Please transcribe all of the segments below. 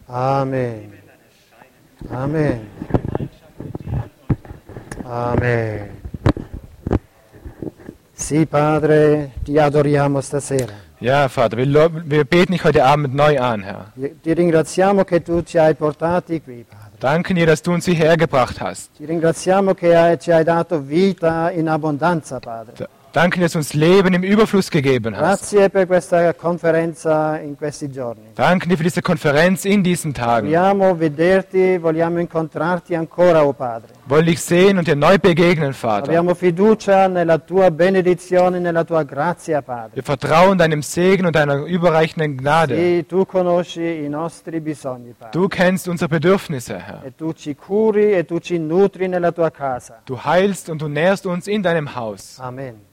Amen. Amen. Amen. Sì, Padre, ti adoriamo stasera. Ja, Vater, wir beten dich heute Abend neu an, Herr. Ti ringraziamo che tu ci hai portati qui, Padre. Danke dir, dass du uns hierher gebracht hast. Ti ringraziamo che ci hai dato vita in abbondanza, Padre. Danke, dass du uns Leben im Überfluss gegeben hast. Grazie per questa conferenza in questi giorni. Danke dir für diese Konferenz in diesen Tagen. Vogliamo vederti, vogliamo incontrarti ancora, oh Padre. Wollen dich sehen und dir neu begegnen, Vater. Abbiamo fiducia nella tua benedizione, nella tua grazia, Padre. Wir vertrauen deinem Segen und deiner überreichenden Gnade. Sì, tu conosci i nostri bisogni, Padre. Du kennst unsere Bedürfnisse, Herr. E tu ci curi e tu ci nutri nella tua casa. Du heilst und du nährst uns in deinem Haus. Amen.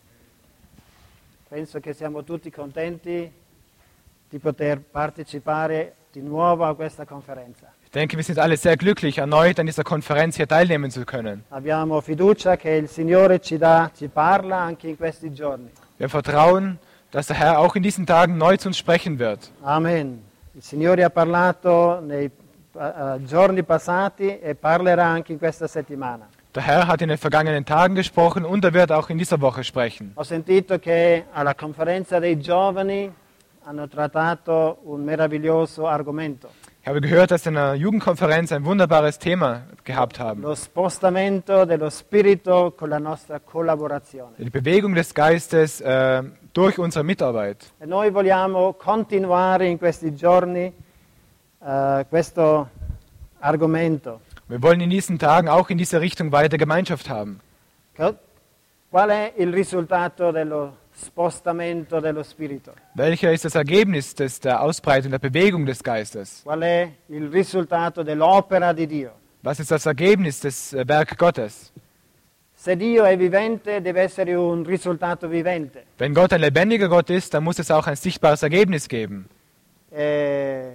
Penso che siamo tutti contenti di poter partecipare di nuovo a questa conferenza. Ich denke, wir sind alle sehr glücklich, erneut an dieser Konferenz hier teilnehmen zu können. Abbiamo fiducia che il Signore ci parla anche in questi giorni. Wir vertrauen, dass der Herr auch in diesen Tagen neu zu uns sprechen wird. Amen. Il Signore ha parlato nei giorni passati e parlerà anche in questa settimana. Der Herr hat in den vergangenen Tagen gesprochen und er wird auch in dieser Woche sprechen. Ho sentito che alla conferenza dei giovani hanno trattato un meraviglioso argomento. Ich habe gehört, dass in der Jugendkonferenz ein wunderbares Thema gehabt haben. Lo spostamento dello spirito con la nostra collaborazione. Die Bewegung des Geistes durch unsere Mitarbeit. E noi vogliamo continuare in questi giorni questo argomento. Wir wollen in diesen Tagen auch in diese Richtung weiter Gemeinschaft haben. Qual è il risultato dello spostamento dello spirito? Welcher ist das Ergebnis der Ausbreitung der Bewegung des Geistes? Qual è il risultato dell'opera di Dio? Was ist das Ergebnis des Werk Gottes? Se Dio è vivente, deve essere un risultato vivente. Wenn Gott ein lebendiger Gott ist, dann muss es auch ein sichtbares Ergebnis geben. È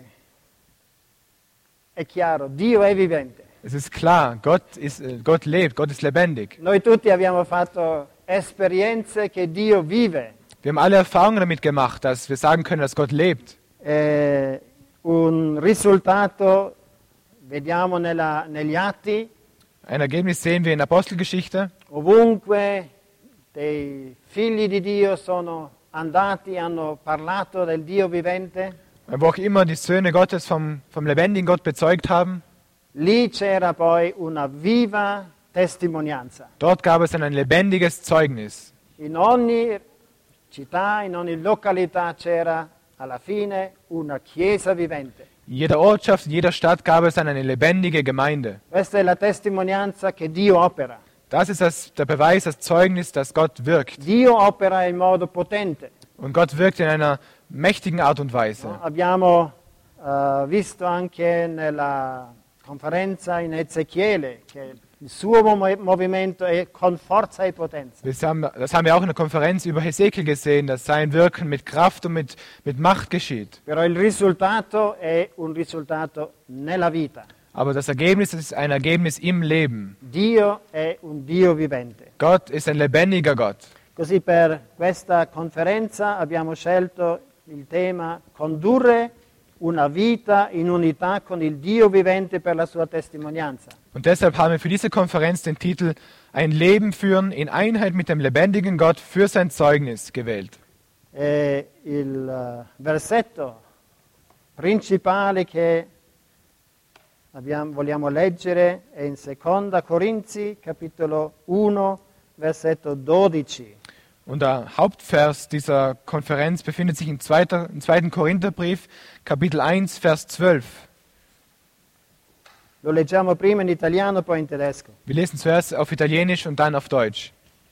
chiaro, Dio è vivente. Es ist klar, Gott lebt, Gott ist lebendig. Noi tutti abbiamo fatto esperienze che Dio vive. Wir haben alle Erfahrungen damit gemacht, dass wir sagen können, dass Gott lebt. Un risultato vediamo negli atti. Ein Ergebnis sehen wir in der Apostelgeschichte. Ovunque dei figli di Dio sono andati, hanno parlato del Dio vivente. Wo auch immer die Söhne Gottes vom lebendigen Gott bezeugt haben. Lì c'era poi una viva testimonianza. Dort gab es ein lebendiges Zeugnis. In ogni città, in ogni località c'era alla fine una chiesa vivente. In jeder Ortschaft, in jeder Stadt gab es dann eine lebendige Gemeinde. Questa è la testimonianza che Dio opera. Das ist der Beweis, das Zeugnis, dass Gott wirkt. Dio opera in modo potente. Und Gott wirkt in einer mächtigen Art und Weise. Abbiamo visto anche nella conferenza in Ezechiele che il suo movimento è con forza e potenza. Das haben wir auch in der Konferenz über Hesekiel gesehen, dass sein Wirken mit Kraft und mit Macht geschieht. Però il risultato è un risultato nella vita. Aber das Ergebnis ist ein Ergebnis im Leben. Dio è un Dio vivente. Gott ist ein lebendiger Gott. Così per questa conferenza abbiamo scelto il tema condurre una vita in unità con il Dio vivente per la sua testimonianza. Und deshalb haben wir für diese Konferenz den Titel Ein Leben führen in Einheit mit dem lebendigen Gott für sein Zeugnis gewählt. Il versetto principale che vogliamo leggere è in 2 Corinzi, capitolo 1, versetto 12. Und der Hauptvers dieser Konferenz befindet sich im 2. Korintherbrief, Kapitel 1, Vers 12. Lo leggiamo prima in italiano, poi in tedesco. Wir lesen zuerst auf Italienisch und dann auf Deutsch.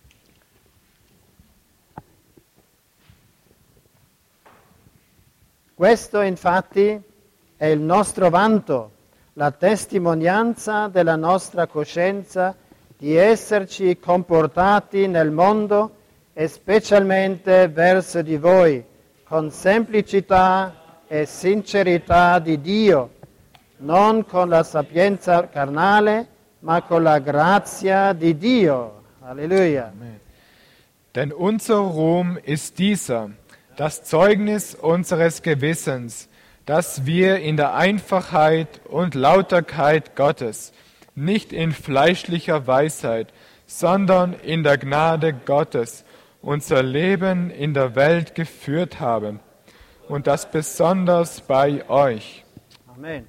Questo infatti è il nostro vanto, la testimonianza della nostra coscienza di esserci comportati nel mondo e specialmente verso di voi, con semplicità e sincerità di Dio, non con la sapienza carnale, ma con la grazia di Dio. Halleluja. Denn unser Ruhm ist dieser, das Zeugnis unseres Gewissens, dass wir in der Einfachheit und Lauterkeit Gottes, nicht in fleischlicher Weisheit, sondern in der Gnade Gottes unser Leben in der Welt geführt haben, und das besonders bei euch. Amen.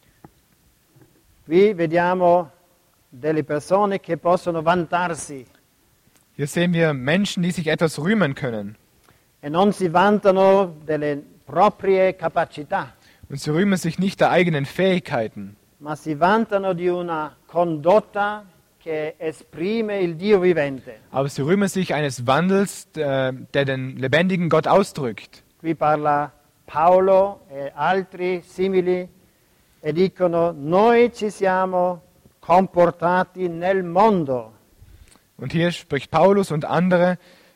Qui vediamo delle persone che possono vantarsi Hier sehen wir Menschen, die sich etwas rühmen können. e non si vantano delle proprie capacità, Und sie rühmen sich nicht der eigenen Fähigkeiten, ma si vantano di una condotta che esprime il Dio vivente. aber sie rühmen sich eines Wandels, der den lebendigen Gott ausdrückt. Qui parla Paolo e altri simili e dicono: noi ci siamo comportati nel mondo, Und hier spricht Paulus und andere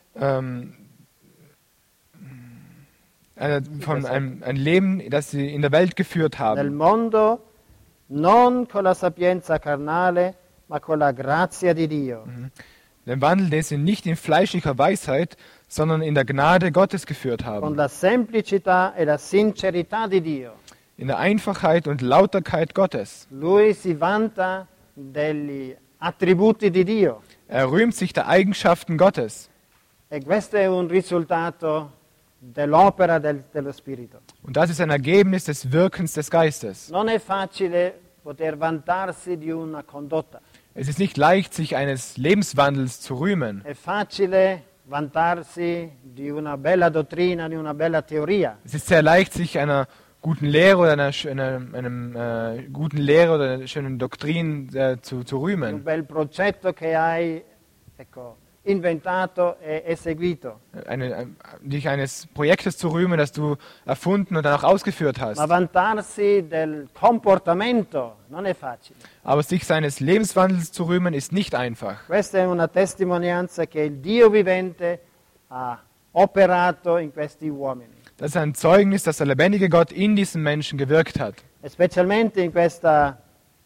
von einem Leben, das sie in der Welt geführt nel haben. mondo non con la sapienza carnale, ma con la grazia di Dio. Den Wandel, den sie nicht in fleischlicher Weisheit, sondern in der Gnade Gottes geführt Con haben. la semplicità e la sincerità di Dio. In der Einfachheit und Lauterkeit Gottes. Lui si vanta degli attributi di Dio Er rühmt sich der Eigenschaften Gottes. e questo è un risultato dell'opera dello Spirito. Und das ist ein Ergebnis des Wirkens des Geistes. Non è facile poter vantarsi di una condotta, Es ist nicht leicht, sich eines Lebenswandels zu rühmen. è facile vantarsi di una bella dottrina, di una bella teoria, Es ist sehr leicht, sich einer guten Lehre oder einem guten Lehre oder einer schönen Doktrin zu di un rühmen. bel progetto che hai, ecco, inventato e seguito. Dich eines Projektes zu rühmen, das du erfunden und dann auch ausgeführt Ma hast. vantarsi del comportamento non è facile. Aber sich seines Lebenswandels zu rühmen, ist nicht einfach. Questa è una testimonianza che il Dio vivente ha operato in questi uomini. Das ist ein Zeugnis, dass der lebendige Gott in diesen Menschen gewirkt hat. E specialmente in questa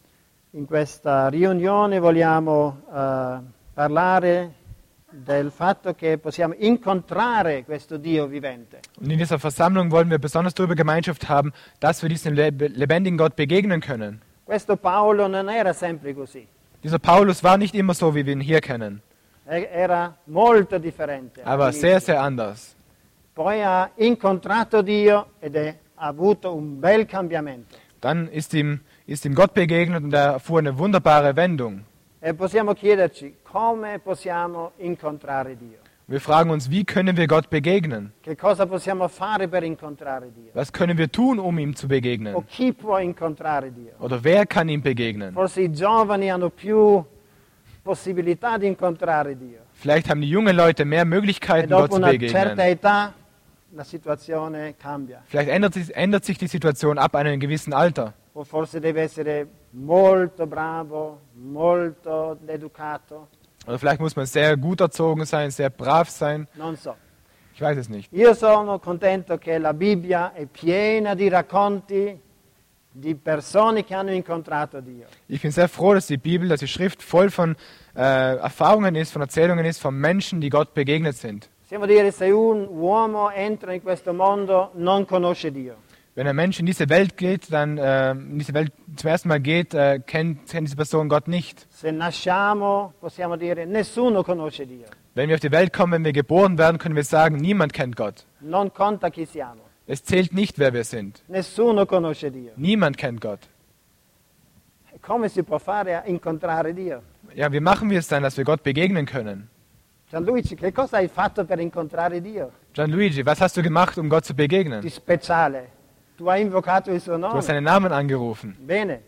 riunione vogliamo parlare del fatto che possiamo incontrare questo Dio vivente. Und in dieser Versammlung wollen wir besonders darüber Gemeinschaft haben, dass wir diesem lebendigen Gott begegnen können. Questo Paolo non era sempre così, Dieser Paulus war nicht immer so, wie wir ihn hier kennen. era molto differente. Er war all'inizio. sehr, sehr anders. Poi ha incontrato Dio ed ha avuto un bel cambiamento. Dann ist ihm Gott begegnet und er erfuhr eine wunderbare Wendung. E possiamo chiederci come possiamo incontrare Dio. Wir fragen uns, wie können wir Gott begegnen? Che cosa possiamo fare per incontrare Dio? Was können wir tun, um ihm zu O begegnen? chi può incontrare Dio? Oder wer kann ihm begegnen? Forse i giovani hanno più possibilità di incontrare Dio. Vielleicht haben die jungen Leute mehr E Möglichkeiten, Gott dopo zu una certa begegnen. età la situazione cambia. Vielleicht ändert sich die Situation ab einem gewissen Alter. O forse deve essere molto bravo, molto educato, Oder vielleicht muss man sehr gut erzogen sein, sehr brav sein. non so. Ich weiß es nicht. Io sono contento che la Bibbia è piena di racconti di persone che hanno incontrato Dio. Ich bin sehr froh, dass die Bibel, dass die Schrift voll von Erfahrungen ist, von Erzählungen ist, von Menschen, die Gott begegnet sind. Possiamo dire se un uomo entra in questo mondo non conosce Dio. Wenn ein Mensch in diese Welt geht, dann in diese Welt zum ersten Mal geht, kennt diese Person Gott nicht. Se nasciamo possiamo dire nessuno conosce Dio. Wenn wir auf die Welt kommen, wenn wir geboren werden, können wir sagen, niemand kennt Gott. Non conta chi siamo. Es zählt nicht, wer wir sind. Nessuno conosce Dio. Niemand kennt Gott. Come si può fare a incontrare Dio? Ja, wie machen wir es dann, dass wir Gott begegnen können? Gianluigi, che cosa hai fatto per incontrare Dio? Gianluigi, was hast du gemacht, um Gott zu begegnen? Di speciale. Tu hai invocato il suo Du hast nome. seinen Namen angerufen. Bene.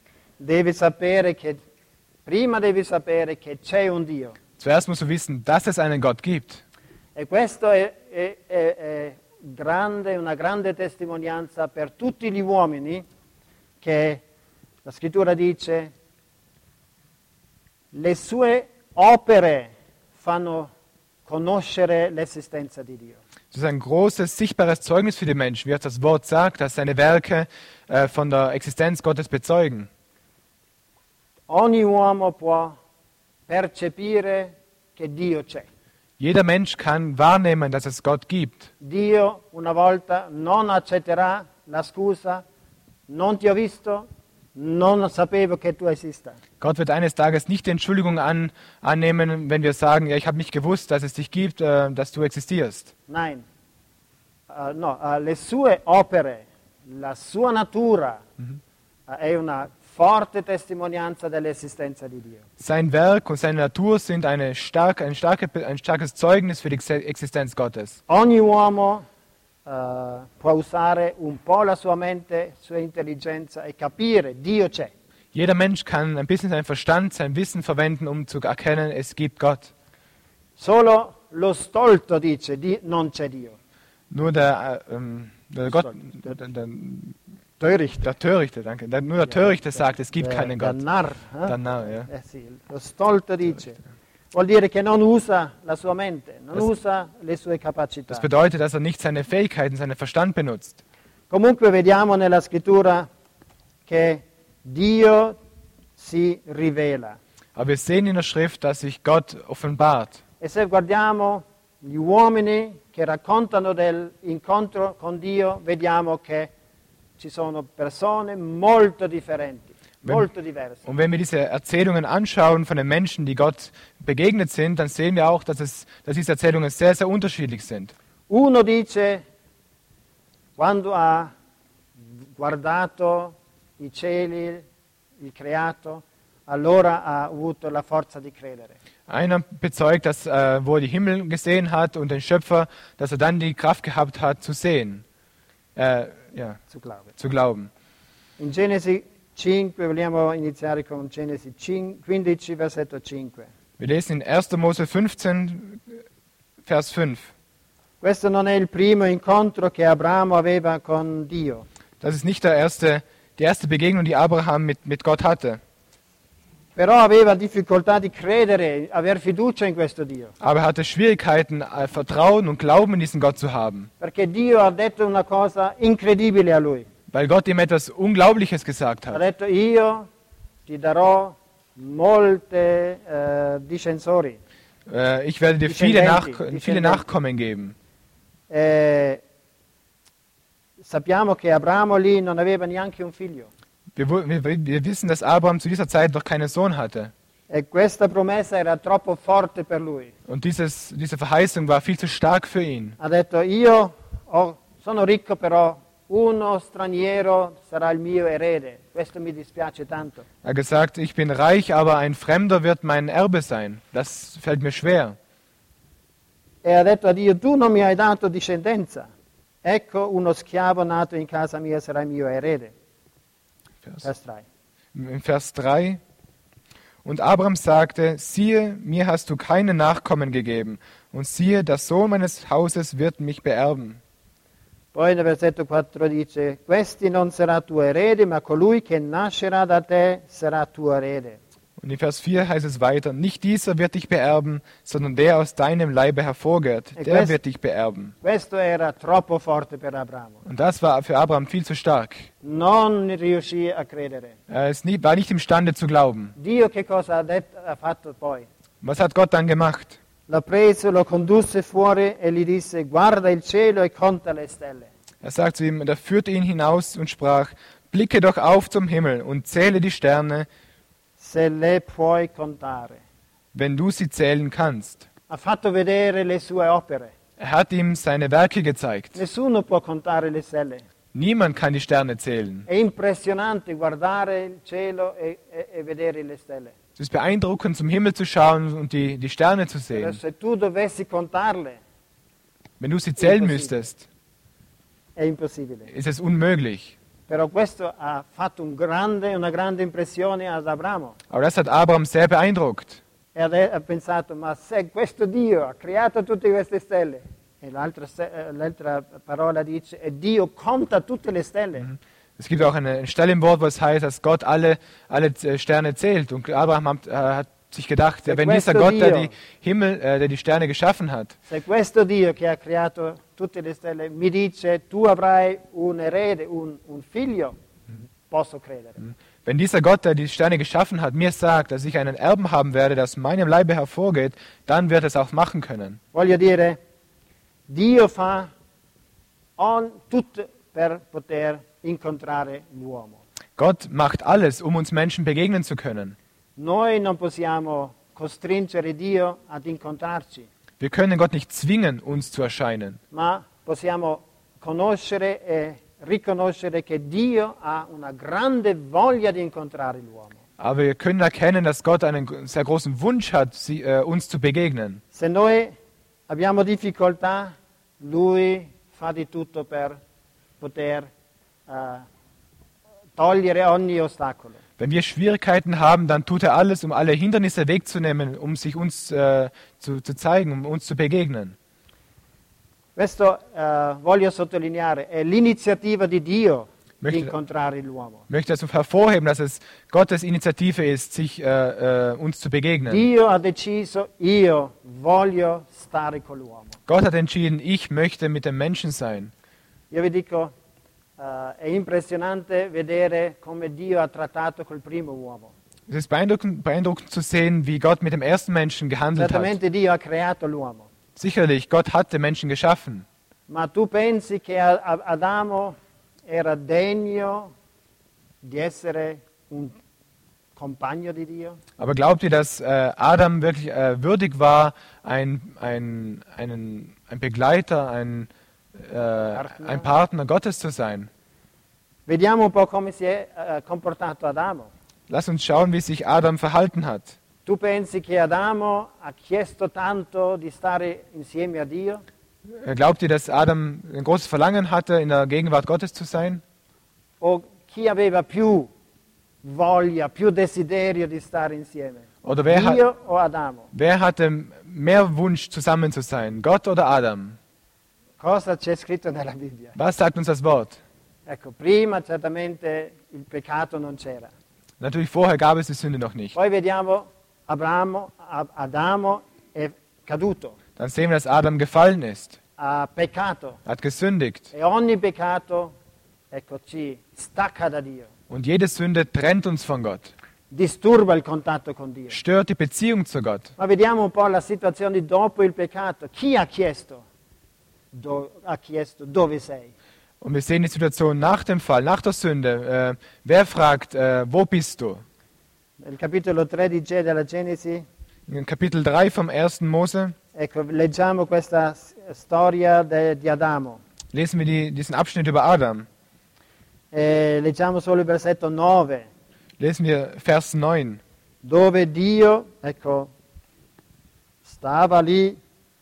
Prima devi sapere che c'è un Dio. Zuerst musst du wissen, dass es einen Gott gibt. E questo è una grande testimonianza per tutti gli uomini che la scrittura dice le sue opere fanno conoscere l'esistenza di Dio. Das ist ein großes, sichtbares Zeugnis für die Menschen, wie auch das Wort sagt, dass seine Werke von der Existenz Gottes bezeugen. Ogni uomo può percepire che Dio c'è. Jeder Mensch kann wahrnehmen, dass es Gott gibt. Dio una volta non accetterà la scusa, non ti ho visto, non sapevo che tu esista. Gott wird eines Tages nicht die Entschuldigung annehmen, wenn wir sagen, ja, ich habe nicht gewusst, dass es dich gibt, dass du existierst. Nein, le sue opere, la sua natura è una forte testimonianza dell'esistenza di Dio. Sein Werk und seine Natur sind ein starkes Zeugnis für die Existenz Gottes. Ogni uomo può usare un po' la sua mente, sua intelligenza e capire Dio c'è. Jeder Mensch kann ein bisschen seinen Verstand, sein Wissen verwenden, um zu erkennen, es gibt Gott. Solo lo stolto dice non c'è Dio. Nur der Törichte, danke. Nur der Törichte sagt, es gibt keinen Gott. Der Narr, Der Narr, ja. sì, lo stolto dice. Vuol dire che non usa la sua mente, non usa le sue capacità. Das bedeutet, dass er nicht seine Fähigkeiten, seinen Verstand benutzt. Comunque vediamo nella scrittura che Dio si rivela. Aber wir sehen in der Schrift, dass sich Gott offenbart. E se guardiamo gli uomini che raccontano dell'incontro con Dio, vediamo che ci sono persone molto differenti, molto diverse. Und wenn wir diese Erzählungen anschauen von den Menschen, die Gott begegnet sind, dann sehen wir auch, dass diese Erzählungen sehr, sehr unterschiedlich sind. Uno dice, quando ha guardato i cieli, il creato, allora ha avuto la forza di credere. Einer bezeugt, dass wo er die Himmel gesehen hat und den Schöpfer, dass er dann die Kraft gehabt hat, zu sehen, zu glauben. In Genesi 5, vogliamo iniziare con Genesi 15, versetto 5. Wir lesen in 1. Mose 15, Vers 5. Questo non è il primo incontro che Abramo aveva con Dio. Das ist nicht die erste Begegnung, die Abraham mit Gott hatte. Però aveva difficoltà di credere, aver fiducia in questo Dio. Aber er hatte Schwierigkeiten, Vertrauen und Glauben in diesen Gott zu haben. Perché Dio ha detto una cosa incredibile a lui. Weil Gott ihm etwas Unglaubliches gesagt Ha hat. detto, io ti darò molte discensori. Ich werde dir viele Nachkommen geben. Sappiamo che Abramo lì non aveva neanche un figlio. Wir wissen, dass Abraham zu dieser Zeit noch keinen Sohn hatte. E questa promessa era troppo forte per lui. Und diese Verheißung war viel zu stark für ihn. Ha detto, sono ricco, però uno straniero sarà il mio erede. Questo mi dispiace tanto. Er hat gesagt, ich bin reich, aber ein Fremder wird mein Erbe sein. Das fällt mir schwer. E ha detto a Dio, tu non mi hai dato discendenza. Ecco, uno schiavo nato in casa mia sarà il mio erede. Vers 3. In Vers 3. Und Abraham sagte, siehe, mir hast du keine Nachkommen gegeben. Und siehe, der Sohn meines Hauses wird mich beerben. Poi nel versetto 4 dice, questi non sarà tuo erede, ma colui che nascerà da te sarà tuo erede. Und in Vers 4 heißt es weiter, nicht dieser wird dich beerben, sondern der aus deinem Leibe hervorgeht, der wird dich beerben. Questo era troppo forte per Abramo. Und das war für Abraham viel zu stark. Non riuscì a credere. Er war nicht imstande zu glauben. Dio che cosa ha fatto poi? Was hat Gott dann gemacht? L'ha preso, lo condusse fuori e gli disse, guarda il cielo e conta le stelle. Er sagt zu ihm, er führte ihn hinaus und sprach, blicke doch auf zum Himmel und zähle die Sterne, se le puoi contare. wenn du sie zählen kannst. Ha fatto vedere le sue opere. Er hat ihm seine Werke gezeigt. Nessuno può contare le stelle. Niemand kann die Sterne zählen. È impressionante guardare il cielo e vedere le stelle. Es ist beeindruckend, zum Himmel zu schauen und die Sterne zu Però sehen. se tu dovessi contarle, Wenn du sie zählen müsstest, è impossibile. ist es unmöglich. Però questo ha fatto una grande impressione ad Abramo. Aber das hat Abraham sehr beeindruckt. E ha pensato, ma se questo Dio ha creato tutte queste stelle, e l'altra parola dice, e Dio conta tutte le stelle. Es gibt auch eine Stelle im Wort, wo es heißt, dass Gott alle Sterne zählt. Und Abraham hat sich gedacht, wenn dieser Gott, der die Sterne geschaffen hat, Se questo Dio che ha creato tutte le stelle mi dice, tu avrai un erede, un figlio, posso credere. wenn dieser Gott, der die Sterne geschaffen hat, mir sagt, dass ich einen Erben haben werde, der aus meinem Leibe hervorgeht, dann wird er es auch machen können. Voglio dire, Dio fa per poter incontrare l'uomo. Gott macht alles, um uns Menschen begegnen zu können. Noi non possiamo costringere Dio ad incontrarci, Wir können Gott nicht zwingen, uns zu erscheinen. ma possiamo conoscere e riconoscere che Dio ha una grande voglia di incontrare l'uomo. Aber wir können erkennen, dass Gott einen sehr großen Wunsch hat, uns zu begegnen. Se noi abbiamo difficoltà, Lui fa di tutto per poter togliere ogni ostacolo. Wenn wir Schwierigkeiten haben, dann tut er alles, um alle Hindernisse wegzunehmen, um sich uns zu zeigen, um uns zu begegnen. Questo voglio sottolineare, è l'iniziativa di Dio di Möchte- incontrare l'uomo. Ich möchte also hervorheben, dass es Gottes Initiative ist, sich uns zu begegnen. Dio ha deciso, io voglio stare con l'uomo. Gott hat entschieden, ich möchte mit dem Menschen sein. Io vi dico, è impressionante vedere come Dio ha trattato col primo uomo. Es ist beeindruckend zu sehen, wie Gott mit dem ersten Menschen gehandelt hat. Certamente Dio ha creato l'uomo, Sicherlich, Gott hat den Menschen geschaffen. ma tu pensi che Adamo era degno di essere un compagno di Dio? Aber glaubt ihr, dass Adam wirklich würdig war, ein Begleiter, ein Partner Gottes zu sein? Vediamo un po' come si è comportato Adamo. Lass uns schauen, wie sich Adam verhalten hat. Tu pensi che Adamo ha chiesto tanto di stare insieme a Dio? Glaubt ihr, dass Adam ein großes Verlangen hatte, in der Gegenwart Gottes zu sein? O chi aveva più voglia, più desiderio di stare insieme? Oder Dio o Adamo? wer hatte mehr Wunsch, zusammen zu sein? Gott oder Adam? Cosa c'è scritto nella Bibbia? Was sagt uns das Wort? Ecco, prima certamente il peccato non c'era. Natürlich, vorher gab es die Sünde noch nicht. Poi vediamo Adamo è caduto, Dann sehen wir, dass Adam gefallen ist, ha peccato hat gesündigt. e ogni peccato, ecco, ci stacca da Dio, Und jede Sünde trennt uns von Gott, disturba il contatto con Dio. stört die Beziehung zu Gott. Ma vediamo un po' la situazione dopo il peccato. Chi ha chiesto? Ha chiesto dove sei? Und wir sehen die Situation nach dem Fall, nach der Sünde. Wer fragt, wo bist du? Nel capitolo 13 della Genesi, In Kapitel 3 vom 1. Mose ecco, leggiamo questa storia di Adamo. lesen wir diesen Abschnitt über Adam. Leggiamo solo il versetto 9, Lesen wir Vers 9. dove Dio, ecco, stava lì,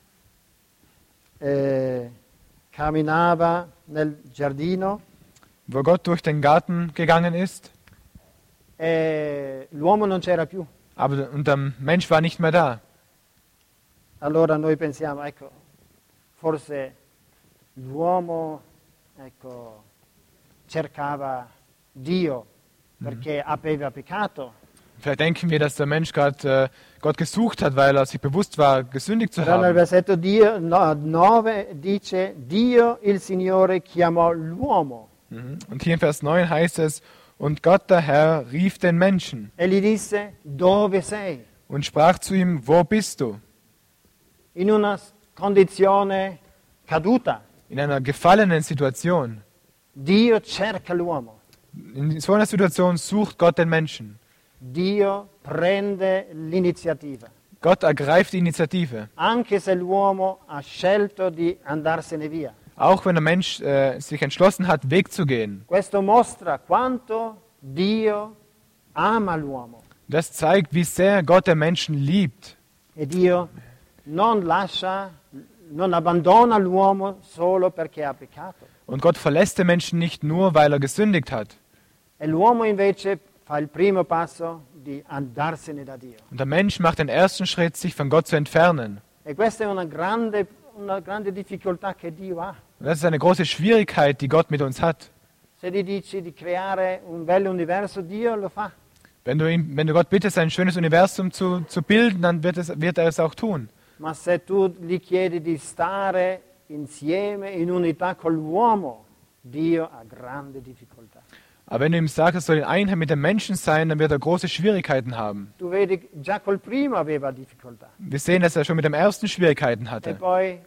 camminava nel giardino Wo Gott durch den Garten gegangen ist, e l'uomo non c'era più. und der Mensch war nicht mehr da. Allora noi pensiamo, ecco, forse l'uomo, ecco, cercava Dio perché aveva peccato. Vielleicht denken wir, dass der Mensch gerade Gott gesucht hat, weil er sich bewusst war, gesündigt zu Però nel haben. versetto 9 dice, Dio il Signore chiamò l'uomo Und hier in Vers 9 heißt es, und Gott der Herr rief den Menschen e gli disse, dove sei? und sprach zu ihm, wo bist du? In una condizione caduta. In einer gefallenen Situation. Dio cerca l'uomo. In so einer Situation sucht Gott den Menschen. Dio prende l'iniziativa. Gott ergreift die Initiative. Anche se l'uomo ha scelto di andarsene via. Auch wenn der Mensch sich entschlossen hat, wegzugehen. Questo mostra quanto Dio ama l'uomo. Das zeigt, wie sehr Gott den Menschen liebt. E Dio non abbandona l'uomo solo perché ha peccato. Und Gott verlässt den Menschen nicht nur, weil er gesündigt hat. E l'uomo invece fa il primo passo di andarsene da Dio. Und der Mensch macht den ersten Schritt, sich von Gott zu entfernen. E questa è una grande difficoltà che Dio ha. Und das ist eine große Schwierigkeit, die Gott mit uns hat. Se gli dici di creare un bel universo, Dio lo fa. Wenn du Gott bittest, ein schönes Universum zu bilden, dann wird er es auch tun. Ma se tu gli chiedi di stare insieme, in unità con l'uomo, Dio ha grande difficoltà. Aber wenn du ihm sagst, er soll in Einheit mit dem Menschen sein, dann wird er große Schwierigkeiten haben. Tu vedi, già col primo aveva difficoltà. Wir sehen, dass er schon mit dem ersten Schwierigkeiten E hatte. poi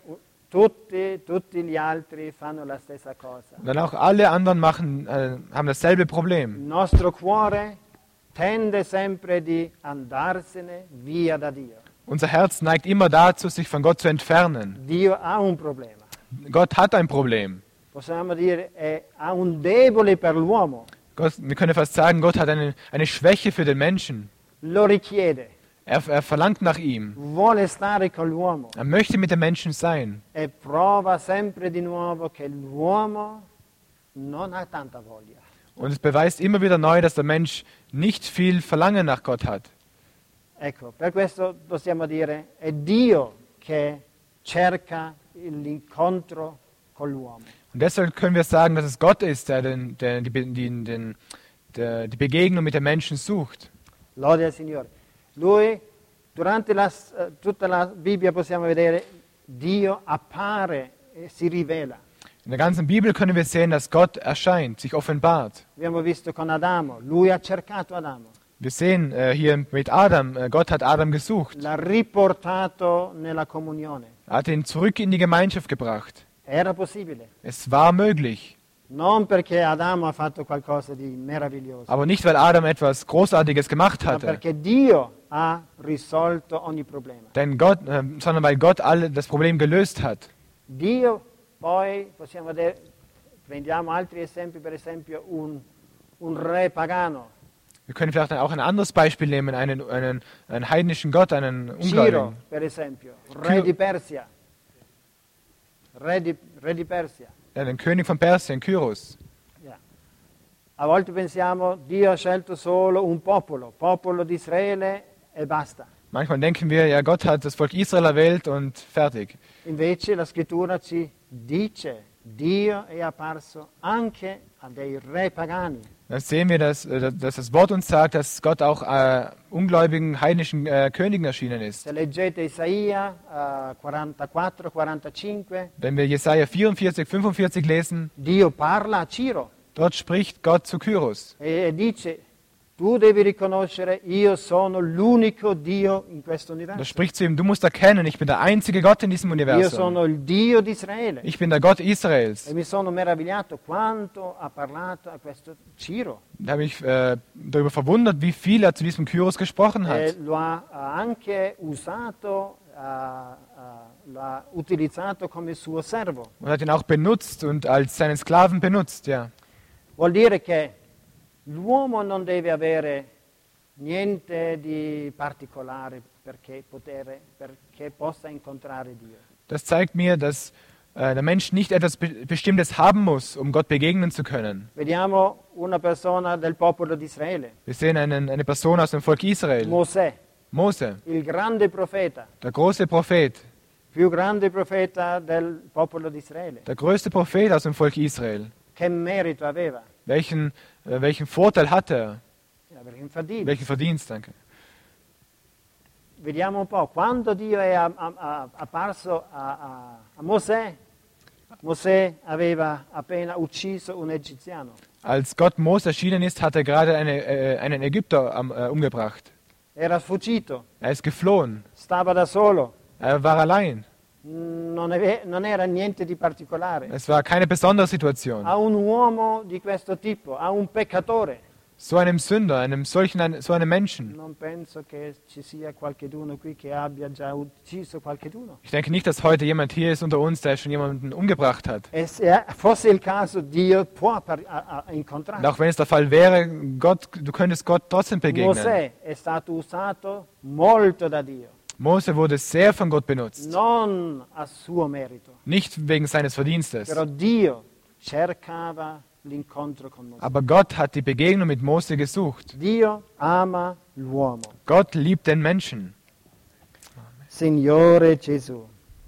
tutti gli altri fanno la stessa cosa. Und dann auch alle anderen haben dasselbe Il Problem. nostro cuore tende sempre di andarsene via da Dio. Unser Herz neigt immer dazu, sich von Gott zu entfernen. Dio ha un problema. Gott hat ein Problem. Possiamo dire ha un debole per l'uomo. Wir können fast sagen, Gott hat eine Schwäche für den Menschen. Lo richiede. Er verlangt nach ihm. Vuole stare con l'uomo. Er möchte mit dem Menschen sein. E prova sempre di nuovo che l'uomo non ha tanta voglia. Und es beweist immer wieder neu, dass der Mensch nicht viel Verlangen nach Gott hat. Ecco, per questo possiamo dire è Dio che cerca l'incontro con l'uomo. Und deshalb können wir sagen, dass es Gott ist, der die Begegnung mit dem Menschen sucht. Lode al Signore. Lui, durante tutta la Bibbia possiamo vedere, Dio appare e si rivela. In der ganzen Bibel können wir sehen, dass Gott erscheint, sich offenbart. Abbiamo visto con Adamo, lui ha cercato Adamo. Wir sehen hier mit Adam, Gott hat Adam gesucht. L'ha riportato nella comunione. Er hat ihn zurück in die Gemeinschaft gebracht. Era possibile. Es war möglich. Non perché Adamo ha fatto qualcosa di meraviglioso, Aber nicht, weil Adam etwas Großartiges gemacht ma hatte, perché Dio ha risolto ogni problema. sondern weil Gott das Problem gelöst hat. Dio, poi possiamo vedere, prendiamo altri esempi, per esempio un re pagano, Wir können vielleicht auch ein anderes Beispiel nehmen, einen heidnischen Gott, einen Ciro, Ungläubigen. per esempio, re di Persia, re di Persia. Ja, den König von Persien, Kyros. Yeah. A volte pensiamo Dio ha scelto solo un popolo di Israele e basta. Manchmal denken wir, ja, Gott hat das Volk Israel erwählt und fertig. Invece la scrittura ci dice Dio è apparso anche a dei re pagani. Dann sehen wir, dass das Wort uns sagt, dass Gott auch ungläubigen heidnischen Königen erschienen ist. Se leggete Isaia 44, 45, Wenn wir Jesaja 44, 45 lesen, Dio parla a Ciro dort spricht Gott zu Kyros. e dice tu devi riconoscere io sono l'unico Dio in questo Da universo. spricht zu ihm, du musst erkennen, ich bin der einzige Gott in diesem Io Universum. sono il Dio di Israele. Ich bin der Gott E Israels. mi sono meravigliato quanto ha parlato a questo Ciro. Da habe ich darüber verwundert, wie viel er zu diesem Kyros gesprochen E hat. lo ha anche usato, l'ha utilizzato come suo servo. Und hat ihn auch benutzt und als seinen Sklaven benutzt, ja. Vuol dire che l'uomo non deve avere niente di particolare perché possa incontrare Dio. Das zeigt mir, dass der Mensch nicht etwas Bestimmtes haben muss, um Gott begegnen zu können. Vediamo una persona del popolo di Israele, Wir sehen eine Person aus dem Volk Israel, Mosè, Mose, il grande profeta, der große Prophet, più grande profeta del popolo di Israele. der größte Prophet aus dem Volk Israel. Che merito aveva? Welchen Vorteil hatte er? Aveva infadito. Welchen Verdienst, danke. Vediamo un po', quando Dio è apparso a Mosè, Mosè aveva appena ucciso un egiziano. Als Gott Mose erschienen ist, hat er gerade einen Ägypter umgebracht. Era fuggito, Er ist geflohen. stava da solo, Er war allein. non era niente di particolare. Es war keine besondere Situation. A un uomo di questo tipo, a un peccatore. So einem Sünder, so einem Menschen. Non penso che ci sia qualcheduno qui che abbia già ucciso qualcheduno. Ich denke nicht, dass heute jemand hier ist unter uns, der schon jemanden umgebracht hat. E se fosse il caso, Dio può Und incontrare. auch wenn es der Fall wäre, du könntest Gott trotzdem begegnen. Mosè è stato usato molto da Dio, Mose wurde sehr von Gott benutzt. non a suo merito, Nicht wegen seines Verdienstes. però Dio cercava l'incontro con Mosè. Aber Gott hat die Begegnung mit Mose gesucht. Dio ama l'uomo. Gott liebt den Menschen. Signore Gesù.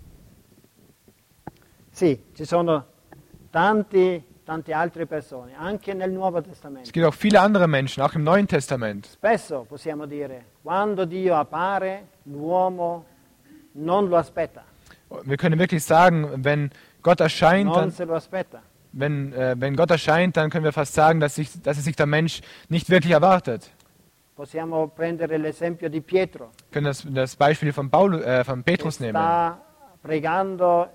Sì, ci sono tante altre persone, anche nel Nuovo Es Testamento. gibt auch viele andere Menschen, auch im Neuen Testament. Spesso possiamo dire, quando Dio appare, l'uomo non lo aspetta, Wir können wirklich sagen, wenn Gott erscheint, non dann, se lo aspetta. wenn Gott erscheint, dann können wir fast sagen, dass es sich der Mensch nicht wirklich erwartet. Possiamo prendere l'esempio di Pietro, Wir können das Beispiel von Petrus che nehmen. sta pregando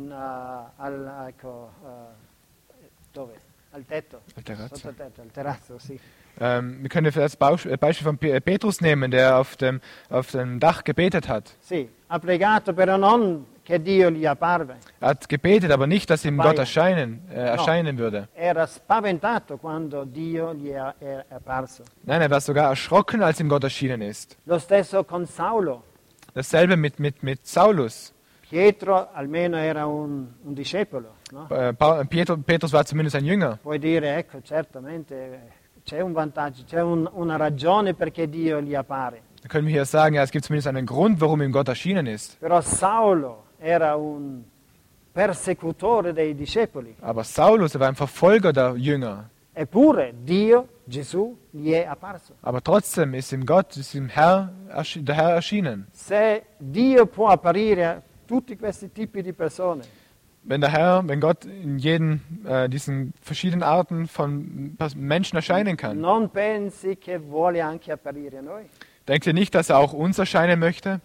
dove? Al tetto, Al terrazzo. sotto tetto, al terrazzo, sì. Wir können das Beispiel von Petrus nehmen, der auf dem Dach gebetet hat. Sì, ha pregato però non che Dio gli apparve. Er hat gebetet, aber nicht, dass ihm Gott Sbaglio. erscheinen würde. Era spaventato quando Dio gli è apparso. Nein, er war sogar erschrocken, als ihm Gott erschienen ist. Lo stesso con Saulo. Dasselbe mit Saulus. Pietro almeno era un discepolo, no? Petrus war zumindest ein Jünger. Puoi dire, ecco, certamente c'è un vantaggio, c'è una ragione perché Dio gli appare. Da können wir hier sagen, ja, es gibt zumindest einen Grund, warum ihm Gott erschienen ist. Però Saulo era un persecutore dei discepoli. Aber Saulus, er war ein Verfolger der Jünger. Eppure Dio, Gesù, gli è apparso. Aber trotzdem ist ihm Gott, der Herr erschienen. Se Dio può apparire a tutti questi tipi di persone, Wenn Gott in diesen verschiedenen Arten von Menschen erscheinen kann, non pensi che vuole anche apparire a noi? denkt ihr nicht, dass er auch uns erscheinen möchte?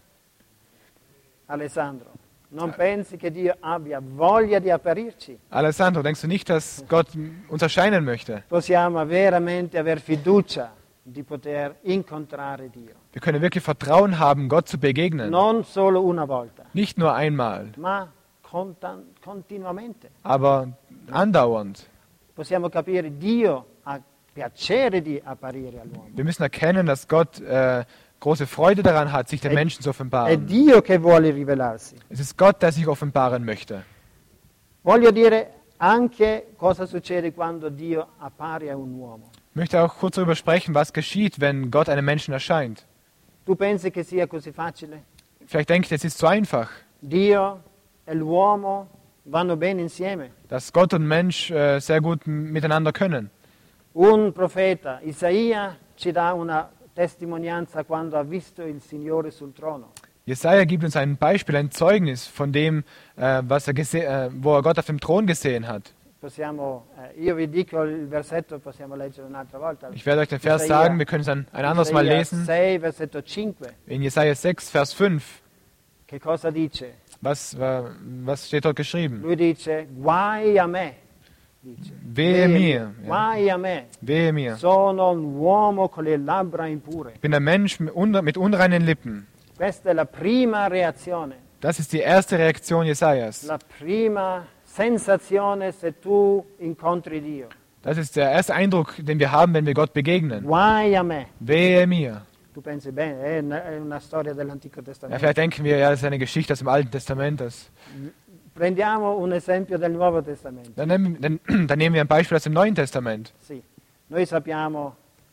Alessandro, non pensi che Dio abbia voglia di apparirci? Alessandro, denkst du nicht, dass Gott uns erscheinen möchte? Possiamo veramente aver fiducia di poter incontrare Dio. Wir können wirklich Vertrauen haben, Gott zu begegnen. Non solo una volta, Nicht nur einmal, ma continuamente. aber andauernd. Possiamo capire Dio ha piacere di apparire all'uomo. Wir müssen erkennen, dass Gott große Freude daran hat, sich den Menschen zu È offenbaren. Dio che vuole rivelarsi. Es ist Gott, der sich offenbaren möchte. Voglio dire anche cosa succede quando Dio appare a un uomo. Ich möchte auch kurz darüber sprechen, was geschieht, wenn Gott einem Menschen erscheint. Tu pensi che sia così facile? Vielleicht denkt ihr, es ist so einfach, Dio e l'uomo vanno bene insieme. dass Gott und Mensch sehr gut miteinander können. Un profeta, Isaia, ci dà una testimonianza quando ha visto il Signore sul trono. Jesaja gibt uns ein Beispiel, ein Zeugnis von dem, wo er Gott auf dem Thron gesehen hat. Io vi dico il versetto, possiamo leggere un'altra volta. Ich werde euch den Vers sagen, wir können es ein anderes Mal Isaia lesen. 6, versetto 5. In Jesaja 6, Vers 5. Che cosa dice? Was steht dort geschrieben? Lui dice, guai a me. Dice, Wehe mir. Ja. Guai a me. Wehe mir. Sono un uomo con le labbra impure. Ich bin ein Mensch mit unreinen Lippen. Questa è la prima reazione. Das ist die erste Reaktion Jesajas. La prima sensazione se tu incontri Dio. Das ist der erste Eindruck, den wir haben, wenn wir Gott begegnen. Guai a me. Wehe mir. Tu pensi bene, è una storia dell'Antico Ja, Testamento. vielleicht denken wir, ja, das ist eine Geschichte aus dem Alten Testament. Prendiamo un esempio del Nuovo Testamento. Dann nehmen wir ein Beispiel aus dem Neuen Testament. Sì, noi sappiamo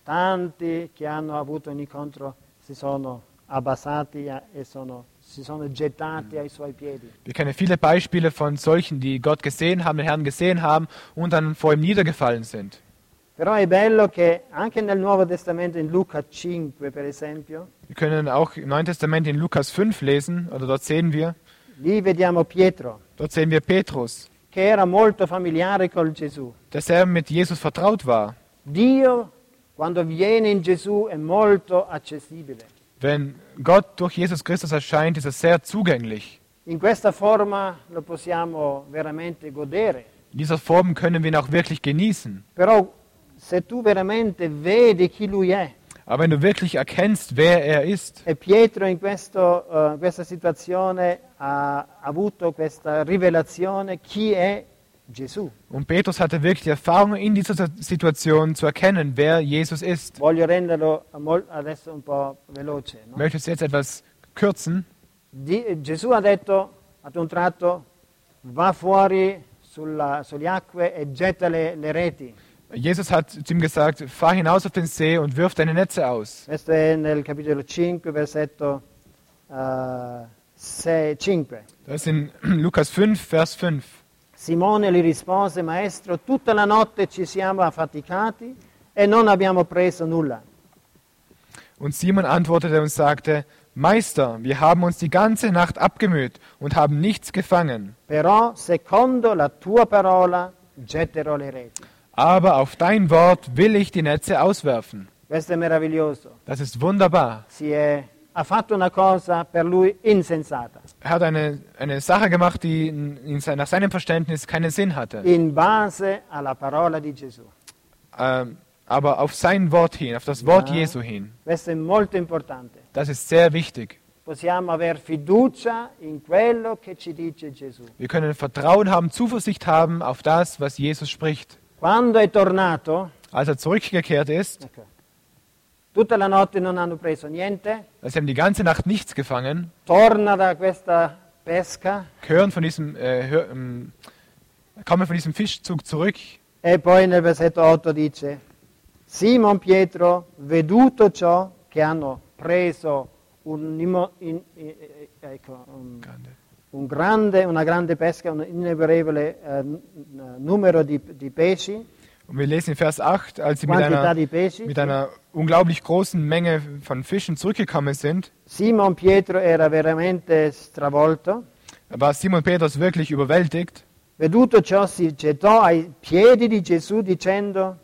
tanti che hanno avuto un incontro, si sono abbassati e si sono gettati ai suoi piedi. Wir kennen viele Beispiele von solchen, die Gott gesehen haben, den Herrn gesehen haben und dann vor ihm niedergefallen sind. Però è bello che anche nel Nuovo Testamento, in Luca 5 per esempio, Wir können auch im Neuen Testament in Lukas 5 lesen, oder dort sehen wir vediamo Pietro, Petrus, che era molto familiare con Gesù. der sehr mit Jesus vertraut war. Dio, quando viene in Gesù, è molto accessibile. Wenn Gott durch Jesus Christus erscheint, ist er sehr zugänglich. In questa forma lo possiamo veramente godere. In dieser Form können wir ihn auch wirklich genießen. Però se tu veramente vedi chi lui è, Aber wenn du wirklich erkennst, wer er ist, e Pietro in questa situazione ha avuto questa rivelazione chi è Gesù. und Petrus hatte wirklich die Erfahrung in dieser Situation zu erkennen, wer Jesus ist. Voglio renderlo adesso un po' veloce. Ich No? möchte es jetzt etwas kürzen. Gesù ha detto ad un tratto, va fuori sulle acque e getta le reti. Jesus hat zu ihm gesagt, fahr hinaus auf den See und wirf deine Netze aus. Questo è nel capitolo 5, versetto 5. Das ist in Lukas 5, Vers 5. Simone gli rispose, maestro, tutta la notte ci siamo affaticati e non abbiamo preso nulla. Und Simon antwortete und sagte, Meister, wir haben uns die ganze Nacht abgemüht und haben nichts gefangen. Però, secondo la tua parola, getterò le reti. Aber auf dein Wort will ich die Netze auswerfen. Questo è meraviglioso. Das ist wunderbar. Si è ha fatto una cosa per lui insensata, Er hat eine Sache gemacht, die nach seinem Verständnis keinen Sinn hatte. in base alla parola di Gesù. Aber auf sein Wort hin, auf das Wort Ja. Jesu hin, Questo è molto importante. das ist sehr wichtig. Possiamo aver fiducia in quello che ci dice Gesù. Wir können Vertrauen haben, Zuversicht haben auf das, was Jesus spricht. Quando è tornato, Als er zurückgekehrt ist, ecco, tutta la notte non hanno preso niente, sie haben die ganze Nacht nichts gefangen, torna da questa pesca kommen von diesem Fischzug zurück. e poi nel versetto 8 dice: Simon Pietro, veduto ciò che hanno preso una grande pesca, un innumerevole numero di pesci, Und wir lesen in Vers 8, als sie quantità di pesci. mit einer unglaublich großen Menge von Fischen zurückgekommen sind, Simon Pietro era veramente stravolto. war Simon Petrus wirklich überwältigt. Veduto ciò si gettò ai piedi di Gesù dicendo: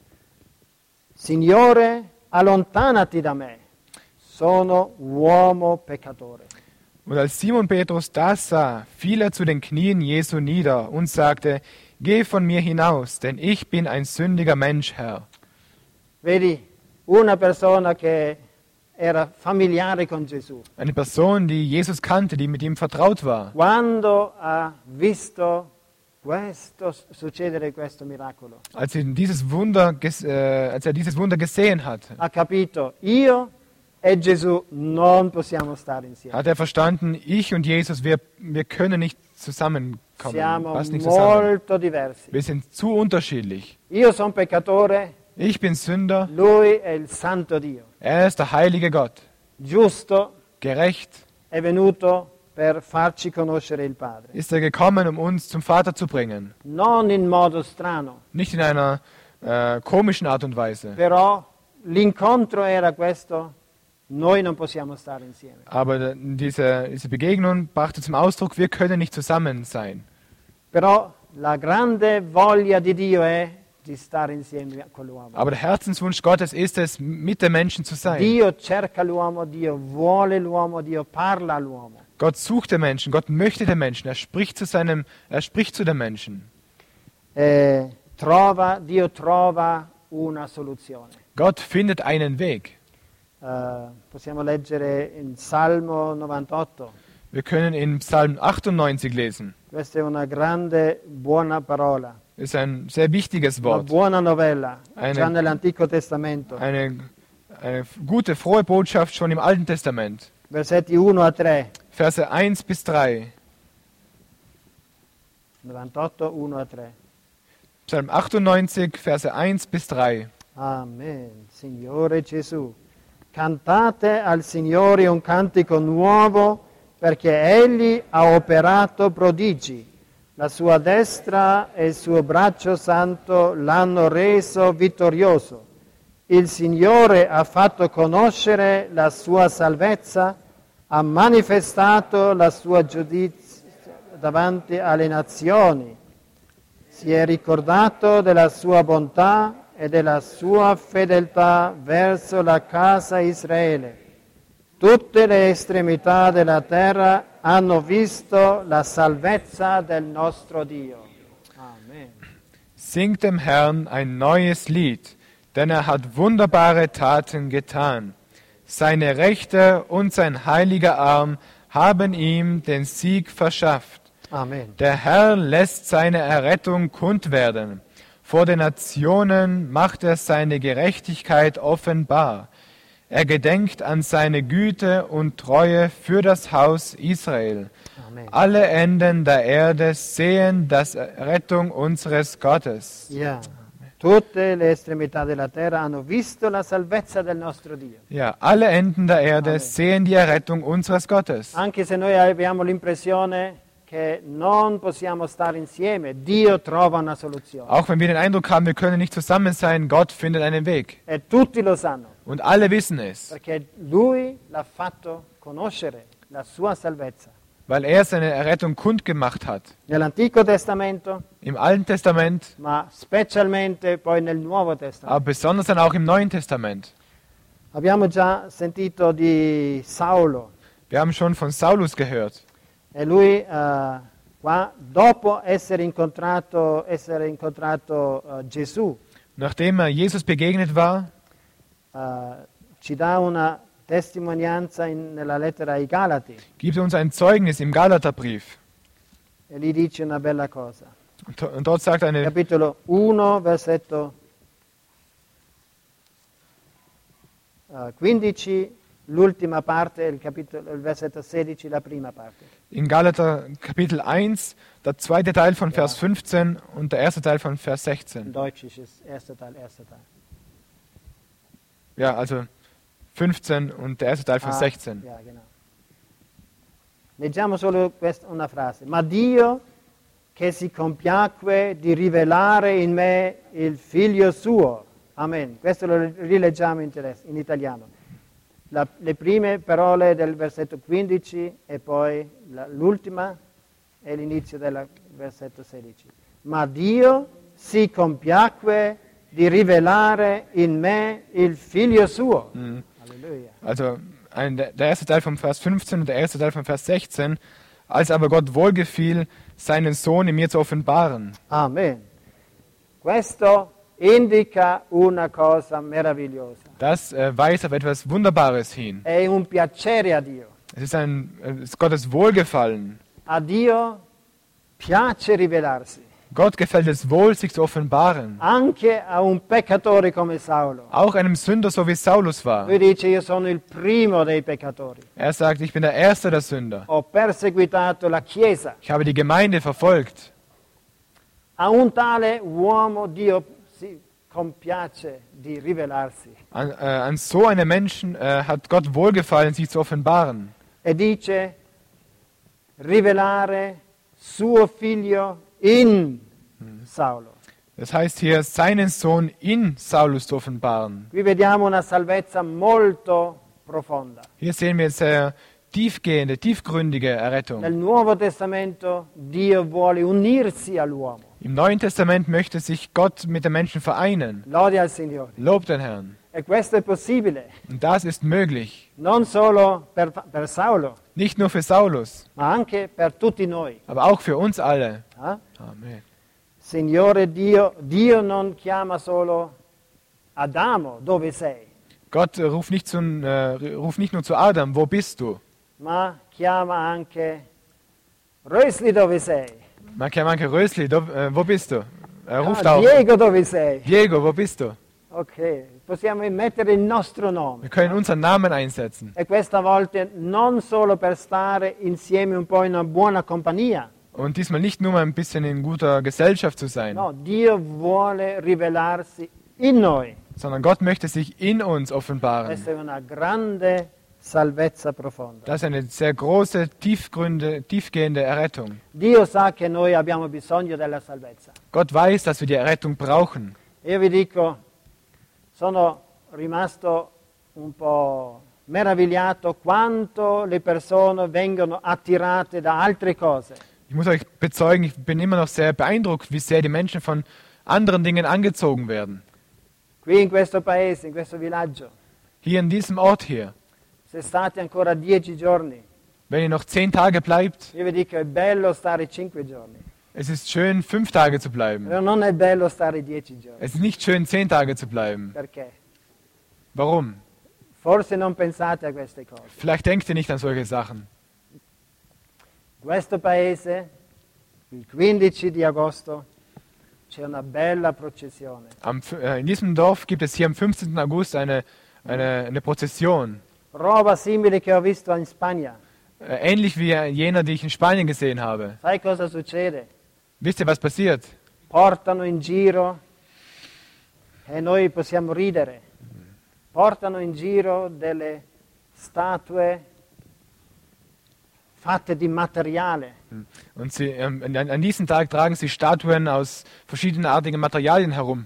Signore, allontanati da me, sono uomo peccatore. Und als Simon Petrus das sah, fiel er zu den Knien Jesu nieder und sagte: Geh von mir hinaus, denn ich bin ein sündiger Mensch, Herr. Vedi, una persona che era familiare con Gesù, Eine Person, die Jesus kannte, die mit ihm vertraut war. quando ha visto succedere questo miracolo, Als er dieses Wunder gesehen hat, ha capito, io e Gesù non possiamo stare insieme. hat er verstanden, ich und Jesus, wir können nicht zusammenkommen. Siamo Passt nicht zusammen. molto diversi. Wir sind zu unterschiedlich. Io sono peccatore, Ich bin Sünder, lui è il santo Dio. er ist der heilige Gott, Giusto, gerecht. è venuto per farci conoscere il Padre. Ist er gekommen, um uns zum Vater zu bringen. Non in modo strano, Nicht in einer komischen Art und Weise. però l'incontro era questo: noi non possiamo stare insieme. Aber diese Begegnung brachte zum Ausdruck, wir können nicht zusammen sein. Però la grande voglia di Dio è di stare insieme con l'uomo. Aber der Herzenswunsch Gottes ist es, mit den Menschen zu sein. Dio cerca l'uomo, Dio vuole l'uomo, Dio parla all'uomo. Gott sucht den Menschen, Gott möchte den Menschen, er spricht zu den Menschen. Dio trova una soluzione. Gott findet einen Weg. Possiamo leggere in Salmo 98. Wir können in Psalm 98 lesen. Questa è una grande, buona parola, Das ist ein sehr wichtiges una Wort. buona novella, Eine- già nell'Antico Testamento. Eine gute, frohe Botschaft schon im Alten Testament. Versetti 1 a 3. Verse 1 bis 3. 98, 1 a 3. Psalm 98, Verse 1 bis 3. Amen. Signore Gesù, cantate al Signore un cantico nuovo, perché Egli ha operato prodigi. La sua destra e il suo braccio santo l'hanno reso vittorioso. Il Signore ha fatto conoscere la sua salvezza, ha manifestato la sua giudizia davanti alle nazioni. Si è ricordato della sua bontà e della sua fedeltà verso la casa Israele. Tutte le estremità della terra hanno visto la salvezza del nostro Dio. Amen. Singt dem Herrn ein neues Lied, denn er hat wunderbare Taten getan. Seine Rechte und sein heiliger Arm haben ihm den Sieg verschafft. Amen. Der Herr lässt seine Errettung kund werden. Vor den Nationen macht er seine Gerechtigkeit offenbar. Er gedenkt an seine Güte und Treue für das Haus Israel. Amen. Alle Enden der Erde sehen das Errettung unseres Gottes. Yeah. Tutte le estremità della terra hanno visto la salvezza del nostro Dio. Ja, alle Enden der Erde Amen. sehen die Errettung unseres Gottes. Anche se noi abbiamo l'impressione che non possiamo stare insieme, Dio trova una soluzione. Auch wenn wir den Eindruck haben, wir können nicht zusammen sein, Gott findet einen Weg. E tutti lo sanno, Und alle wissen es, perché Lui l'ha fatto conoscere, la sua salvezza. weil er seine Errettung kundgemacht hat. Nell'Antico Testamento, Im Alten Testament, ma specialmente poi nel Nuovo Testamento. aber besonders dann auch im Neuen Testament. Abbiamo già sentito di Saulo Wir haben schon von Saulus gehört. e lui qua, dopo essere incontrato Gesù, Nachdem er Jesus begegnet war, ci dà una testimonianza nella lettera ai Galati gibt er uns ein Zeugnis im Galaterbrief. e gli dice una bella cosa. Und dort sagt eine, Capitolo 1, versetto 15, l'ultima parte, il versetto 16, la prima parte. in Galater Kapitel 1, der zweite Teil von Vers 15 und der erste Teil von Vers In 16. Deutsch ist es erster Teil. Ja, also 15 und der erste Teil von 16. Ja, genau. Leggiamo solo una frase. Ma Dio, che si compiacque di rivelare in me il Figlio suo. Amen. Questo lo rileggiamo in italiano. Le prime parole del versetto 15 e poi l'ultima è l'inizio del versetto 16. Ma Dio si compiacque di rivelare in me il Figlio suo. Halleluja. Also der erste Teil vom Vers 15 und der erste Teil vom Vers 16. Als aber Gott wohlgefiel, seinen Sohn in mir zu offenbaren. Amen. Questo indica una cosa meravigliosa. Das weist auf etwas Wunderbares hin. È un piacere a Dio. Es ist Gottes Wohlgefallen. A Dio piace rivelarsi, Gott gefällt es wohl, sich zu offenbaren. anche a un peccatore come Saulo. Auch einem Sünder, so wie Saulus war. Lui dice: io sono il primo dei peccatori. Er sagt, ich bin der Erste der Sünder. Ho perseguitato la Chiesa. Ich habe die Gemeinde verfolgt. A un tale uomo Dio si compiace di rivelarsi. An so einem Menschen hat Gott wohlgefallen, sich zu offenbaren. E dice: rivelare suo figlio in Saulo. Das heißt hier, seinen Sohn in Saulus zu offenbaren. Qui vediamo una salvezza molto profonda. Hier sehen wir sehr tiefgehende, tiefgründige Errettung. Nel Nuovo Testamento Dio vuole unirsi all'uomo. Im Neuen Testament möchte sich Gott mit den Menschen vereinen. Lode al Signore. Lobt den Herrn. E questo è possibile, Und das ist möglich. non solo per Saulo, Nicht nur für Saulus, ma anche per tutti noi. aber auch für uns alle. Eh? Amen. Signore Dio non chiama solo Adamo, dove sei? Gott ruft nicht nur zu Adam, wo bist du? Ma chiama anche Rösli, dove sei? Man kennt manche Rösli, wo bist du? Er ruft Ah, auch, Diego, dove sei? Diego, wo bist du? Ok, possiamo mettere il nostro nome. Wir können unseren Namen einsetzen. E questa volta non solo per stare insieme un po' in una buona compagnia. Und diesmal nicht nur mal ein bisschen in guter Gesellschaft zu sein, No, Dio vuole rivelarsi in noi. sondern Gott möchte sich in uns offenbaren. Questa è una grande salvezza profonda. Das ist eine sehr große, tiefgehende Errettung. Dio sa che noi abbiamo bisogno della salvezza. Gott weiß, dass wir die Errettung brauchen. Io vi dico, sono rimasto un po' meravigliato quanto le persone vengono attirate da altre cose. Ich muss euch bezeugen, ich bin immer noch sehr beeindruckt, wie sehr die Menschen von anderen Dingen angezogen werden. Qui in questo paese, in questo villaggio, Hier in diesem Ort hier. se state ancora 10 giorni, Wenn ihr noch 10 Tage bleibt, io vi dico è bello stare 5 giorni, es ist schön, 5 Tage zu bleiben. però non è bello stare 10 giorni. Es ist nicht schön, 10 Tage zu bleiben. Perché? Warum? Forse non pensate a queste cose. Vielleicht denkt ihr nicht an solche Sachen. Questo paese, il 15 di agosto, c'è una bella processione. In diesem Dorf gibt es hier am 15. August eine Prozession. Roba simile che ho visto in Spagna. Ähnlich wie jener, die ich in Spanien gesehen habe. Sai cosa succede? Wisst ihr, was passiert? Portano in giro, e noi possiamo ridere, portano in giro delle statue fatte di materiale. Und an diesem Tag tragen sie Statuen aus verschiedenartigen Materialien herum.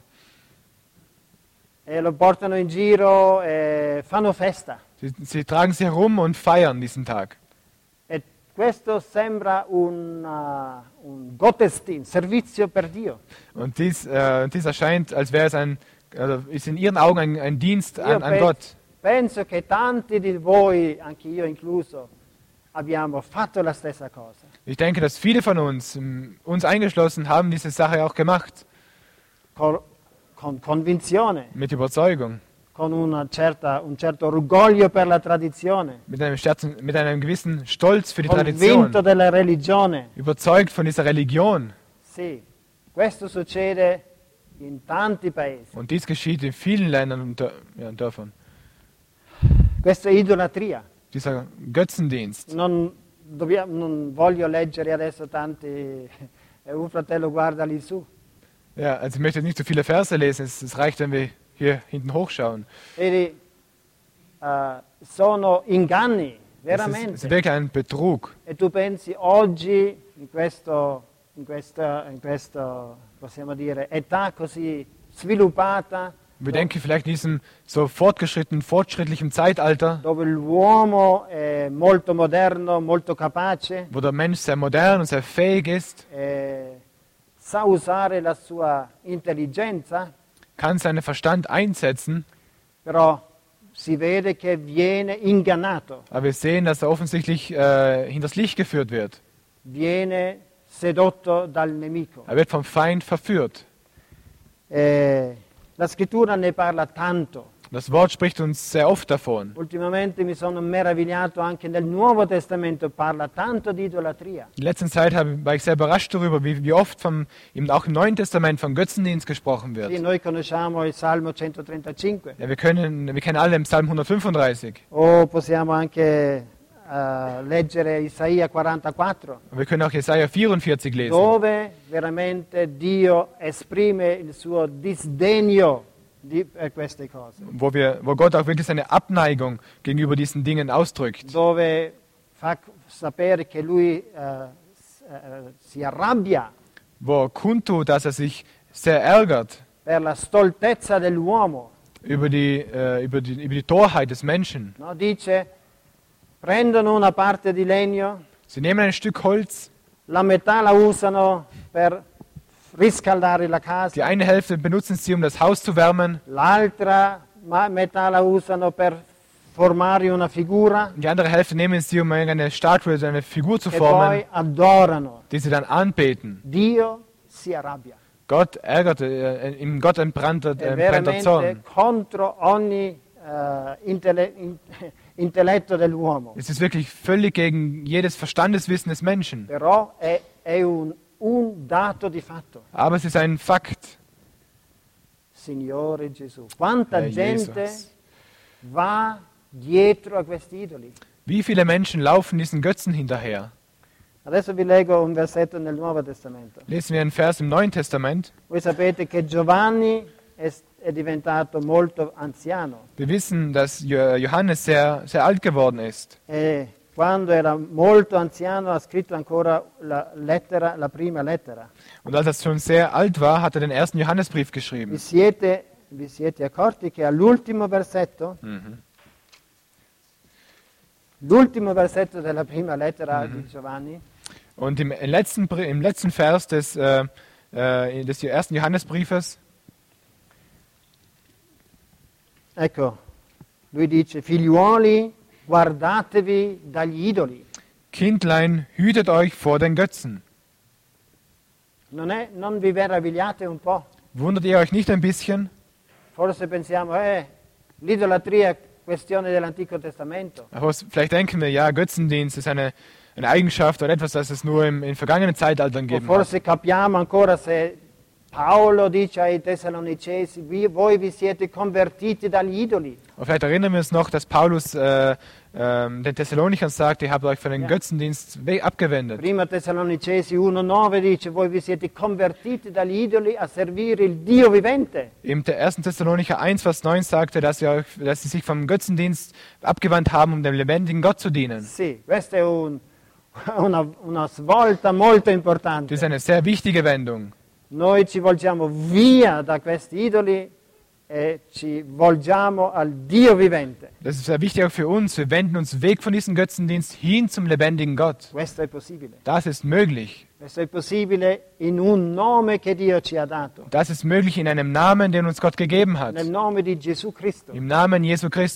E lo portano in giro e fanno festa. Sie tragen sie herum und feiern diesen Tag. E questo sembra un Gottesdienst, servizio per Dio. Und dies erscheint, als wäre es ist in ihren Augen ein Dienst an Gott. penso che tanti di voi, anche io incluso, abbiamo fatto la stessa cosa. Ich denke, dass viele von uns, uns eingeschlossen, haben diese Sache auch gemacht. Con convinzione, Mit Überzeugung. con un certo orgoglio per la tradizione, Mit einem gewissen Stolz für die Tradition. convinto della religione. Überzeugt von dieser Religion. Sì, questo succede in tanti paesi. Und dies geschieht in vielen Ländern und Dörfern. Questa è idolatria. Dieser Götzendienst. Non voglio leggere adesso tanti, un fratello guarda lì su. Ja, also ich möchte nicht so viele Verse lesen, es reicht, wenn wir hier hinten hochschauen. Vedi, sono inganni, Es ist veramente. wirklich ein Betrug. E tu pensi oggi, in questa, possiamo dire, età così sviluppata, Wir denken vielleicht in diesem so fortschrittlichen Zeitalter, dove l'uomo è molto moderno, molto capace, wo der Mensch sehr modern und sehr fähig ist, sa usare la sua intelligenza, kann seinen Verstand einsetzen, però si vede che viene ingannato, aber wir sehen, dass er offensichtlich hinters Licht geführt wird. viene sedotto dal nemico. Er wird vom Feind verführt. La scrittura ne parla tanto. Das Wort spricht uns sehr oft davon. Ultimamente mi sono meravigliato anche nel Nuovo Testamento, parla tanto di idolatria. In letzter Zeit war ich sehr überrascht darüber, wie oft eben auch im Neuen Testament von Götzendienst gesprochen Sì, wird. noi conosciamo il Salmo 135, Ja, wir kennen alle im Psalm 135. o possiamo anche leggere Isaia 44, Und wir können auch Jesaja 44 lesen, dove veramente Dio esprime il suo disdegno per queste cose, wo Gott auch wirklich seine Abneigung gegenüber diesen Dingen ausdrückt. dove fa sapere che lui si arrabbia Wo er kundtut, dass er sich sehr ärgert per la stoltezza dell'uomo. über die Torheit des Menschen. No? Dice, prendono una parte di legno, Sie nehmen ein Stück Holz, la metà la usano per riscaldare la die casa, eine Hälfte benutzen sie, um das Haus zu wärmen, l'altra metà la usano per formare una figura und die andere Hälfte nehmen sie, um eine Statue, eine Figur zu e formen, poi adorano. die sie dann anbeten. Dio si arrabbia. Gott ärgerte, in Gott entbrannter È entbrannter Zorn. veramente contro ogni intelletto dell'uomo. Es ist wirklich völlig gegen jedes Verstandeswissen des Menschen. Però è un dato di fatto. Aber es ist ein Fakt. Signore Gesù, quanta Herr gente Jesus. va dietro a questi idoli. Wie viele Menschen laufen diesen Götzen hinterher? Adesso vi leggo un versetto nel Nuovo Testamento. Lesen wir einen Vers im Neuen Testament. Voi sapete che Giovanni è diventato molto anziano Wir wissen, dass Johannes sehr, sehr alt geworden ist. e quando era molto anziano ha scritto ancora la prima lettera. Und als er schon sehr alt war, hat er den ersten Johannesbrief geschrieben. Vi siete accorti che all'ultimo versetto, l'ultimo versetto della prima lettera di Giovanni, Und im letzten Vers des ersten Johannesbriefes, ecco, lui dice, figliuoli, guardatevi dagli idoli. Kindlein, hütet euch vor den Götzen. Non vi meravigliate un po'? Wundert ihr euch nicht ein bisschen? Forse pensiamo, l'idolatria è questione dell'Antico Testamento. Aber vielleicht denken wir, ja, Götzendienst ist eine Eigenschaft oder etwas, das es nur in vergangenen Zeitaltern O gegeben hat. forse capiamo ancora se Paolo dice ai Tessalonicesi, voi vi siete convertiti dagli idoli. Und vielleicht erinnern wir uns noch, dass Paulus den Thessalonichern sagt, ihr habt euch von den Götzendienst abgewendet. Prima Tessalonicesi 1,9 dice, voi vi siete convertiti dagli idoli a servire il Dio vivente. Im 1. Thessalonicher 1, Vers 9 sagte, dass sie sich vom Götzendienst abgewandt haben, um dem lebendigen Gott zu dienen. Sì, questa è una svolta molto importante. Das ist eine sehr wichtige Wendung. Noi ci volgiamo via da questi idoli e ci volgiamo al Dio vivente. Das ist sehr wichtig auch für uns. Wir wenden uns weg von diesem Götzendienst hin zum lebendigen Gott. Questo è possibile. Das ist möglich. Questo è possibile in un nome che Dio ci ha dato, Das ist möglich in einem Namen, den uns Gott gegeben hat. nel nome di Gesù Cristo. Im Namen Jesu Christi.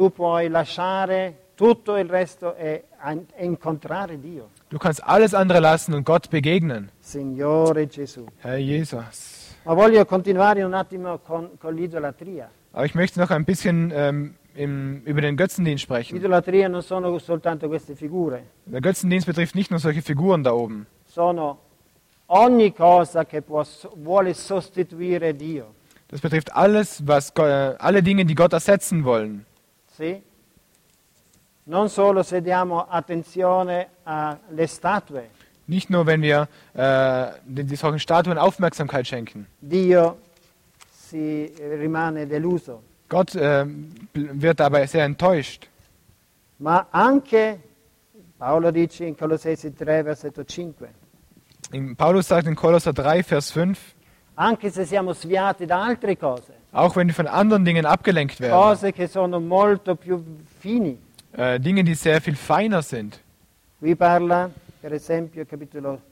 tu puoi lasciare tutto il resto e incontrare Dio. Du kannst alles andere lassen und Gott begegnen. Signore Gesù. Herr Jesus. Ma voglio continuare un attimo con l'idolatria. Aber ich möchte noch ein bisschen über den Götzendienst sprechen. L'idolatria non sono soltanto queste figure, Der Götzendienst betrifft nicht nur solche Figuren da oben. sono ogni cosa che vuole sostituire Dio. Das betrifft alles, alle Dinge, die Gott ersetzen wollen. Sì? Non solo se diamo attenzione alle statue, Nicht nur, wenn wir solchen Statuen Aufmerksamkeit schenken. Dio rimane deluso, Gott wird dabei sehr enttäuscht. ma anche, Paolo dice in Colossesi 3, versetto 5, Paulus sagt in Kolosser 3, Vers 5, anche se siamo sviati da altre cose, auch wenn wir von anderen Dingen abgelenkt werden, cose che sono molto più fini. Dinge, die sehr viel feiner sind. Qui parla, per esempio, capitolo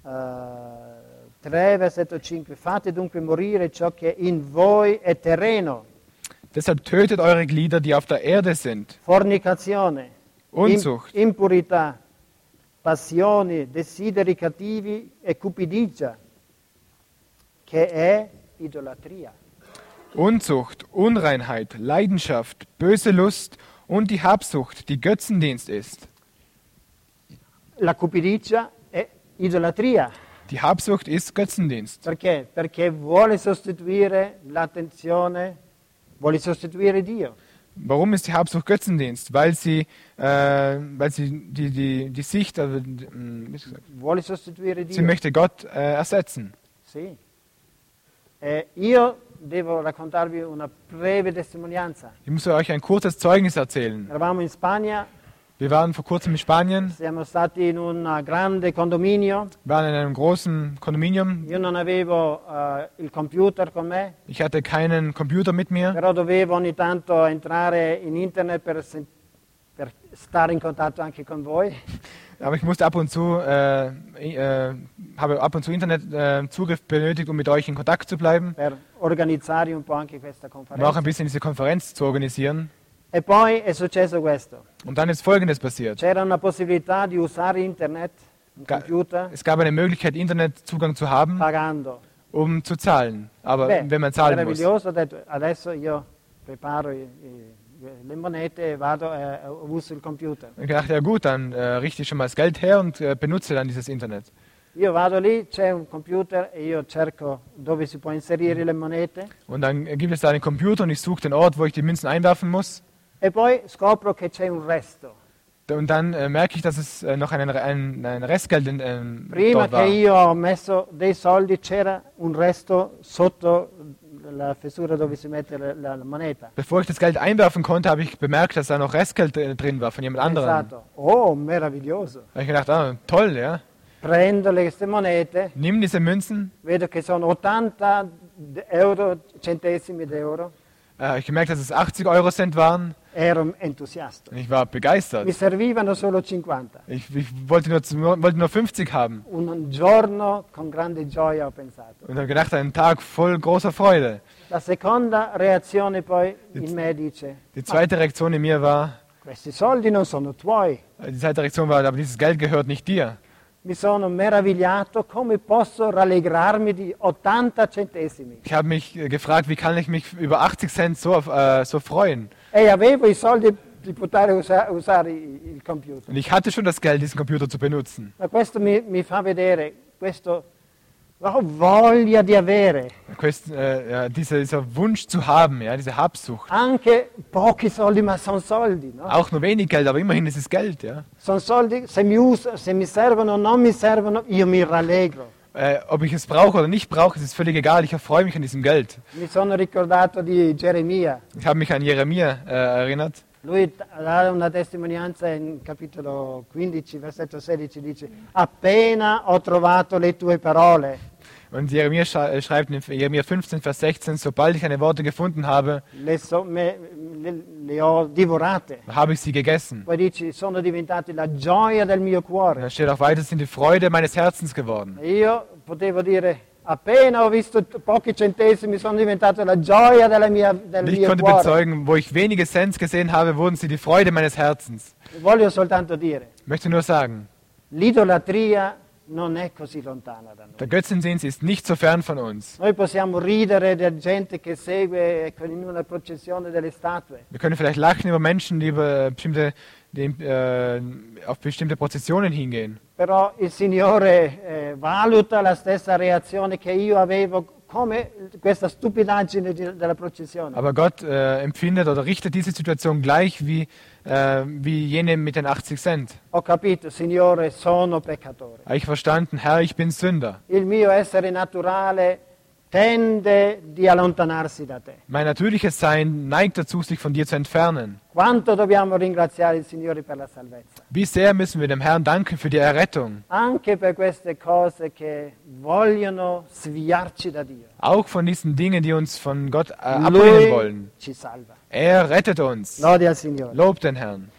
3, versetto 5, fate dunque morire ciò che in voi è terreno, Deshalb tötet eure Glieder, die auf der Erde sind. fornicazione, Unzucht, impurità, passioni, desideri cattivi e cupidigia, che è idolatria. Unzucht, Unreinheit, Leidenschaft, böse Lust und die Habsucht, die Götzendienst ist. La cupidigia è idolatria. Die Habsucht ist Götzendienst. Perché? Perché vuole sostituire l'attenzione, vuole sostituire Dio. Warum ist die Habsucht Götzendienst? Weil sie die Sicht, also, wie ist gesagt? Vuole sostituire Dio. Sie möchte Gott ersetzen. Sì. Io devo raccontarvi una breve testimonianza. Ich muss euch ein kurzes Zeugnis erzählen. Eravamo in Spagna, Wir waren vor kurzem in Spanien, siamo stati in un grande condominio. waren in einem großen Kondominium. Io non avevo il computer con me, Ich hatte keinen Computer mit mir, però dovevo ogni tanto entrare in internet per stare in contatto anche con voi. aber ich musste habe ab und zu Internetzugriff benötigt, um mit euch in Kontakt zu bleiben, Per organizzare un po' anche questa um auch conferenza. ein bisschen diese Konferenz zu organisieren. E poi è successo questo. Und dann ist Folgendes passiert. C'era una possibilità di usare internet, un computer, Es gab eine Möglichkeit, Internetzugang zu haben, pagando. um zu zahlen. Aber Beh, wenn man zahlen muss. meraviglioso, ho detto, adesso io preparo le monete e vado e uso il computer. Ich dachte, ja gut, dann richte ich schon mal das Geld her und benutze dann dieses Internet. Io vado lì, c'è un computer e io cerco dove si può inserire le monete Und dann gibt es da einen Computer und ich suche den Ort, wo ich die Münzen einwerfen muss. e poi scopro che c'è un resto. Und dann merke ich, dass es noch ein Restgeld Prima dort war. che io ho messo dei soldi c'era un resto sotto la fessura dove si mette la moneta. Bevor ich das Geld einwerfen konnte, habe ich bemerkt, dass da noch Restgeld drin war von jemand anderem. Pensato, oh, meraviglioso. Da habe ich gedacht, ah, toll, ja. Prendo queste monete, Nimm diese Münzen. vedo che sono 80 euro, centesimi d'euro. Ich habe gemerkt, dass es 80 € waren. Ero entusiasta. Und ich war begeistert. Mi servivano solo 50. Ich wollte nur 50 haben. Un giorno con grande gioia ho pensato. Und habe gedacht, ein Tag voll großer Freude. La seconda reazione poi in me dice, Die zweite Reaktion in mir war, questi soldi non sono tuoi. die zweite Reaktion war, aber dieses Geld gehört nicht dir. Mi sono meravigliato come posso rallegrarmi di 80 centesimi. Ich habe mich gefragt, wie kann ich mich über 80 Cent so freuen? E avevo i soldi di poter usare il computer. Und ich hatte schon das Geld, diesen Computer zu benutzen. Ma questo mi fa vedere questo voglia di avere Dieser Wunsch zu haben, ja, diese Habsucht. anche pochi soldi, ma sono soldi, no? Auch nur wenig Geld, aber immerhin ist es Geld. Ja. Sono soldi, se mi servono o non mi servono, io mi rallegro. Ob ich es brauche oder nicht brauche, ist völlig egal. Ich erfreue mich an diesem Geld. Mi sono ricordato di Geremia. Ich habe mich an Jeremia erinnert. Lui dà una testimonianza in capitolo 15, versetto 16, dice: appena ho trovato le tue parole, Und Jeremia schreibt in Jeremia 15, Vers 16, sobald ich deine Worte gefunden habe, le ho divorate. habe ich sie gegessen. Poi dice: sono diventati la gioia del mio Und cuore. da steht auch weiter, sind die Freude meines Herzens geworden. E io potevo dire: Appena ho visto pochi centesimi sono diventato la gioia del Ich mio konnte cuore. bezeugen, wo ich wenige Cents gesehen habe, wurden sie die Freude meines Herzens. Voglio soltanto dire, Ich möchte nur sagen, l'idolatria non è così lontana da noi. der Götzendienst ist nicht so fern von uns. Noi possiamo ridere della gente che segue in una processione delle statue, Wir können vielleicht lachen über Menschen, die auf bestimmte Prozessionen hingehen. però il Signore valuta la stessa reazione che io avevo come questa stupidaggine della processione. Aber Gott empfindet oder richtet diese Situation gleich wie jene mit den 80 Cent. Ho capito, Signore, sono peccatore. Habe ich verstanden, Herr, ich bin Sünder. Il mio essere naturale tende di allontanarsi da te. Mein natürliches Sein neigt dazu, sich von dir zu entfernen. Quanto dobbiamo ringraziare il Signore per la salvezza? Wie sehr müssen wir dem Herrn danken für die Errettung. Anche per queste cose che vogliono sviarci da Dio. Auch von diesen Dingen, die uns von Gott abbringen Lui wollen. ci salva. Er rettet uns. Lode al Signore. Lobt den Herrn.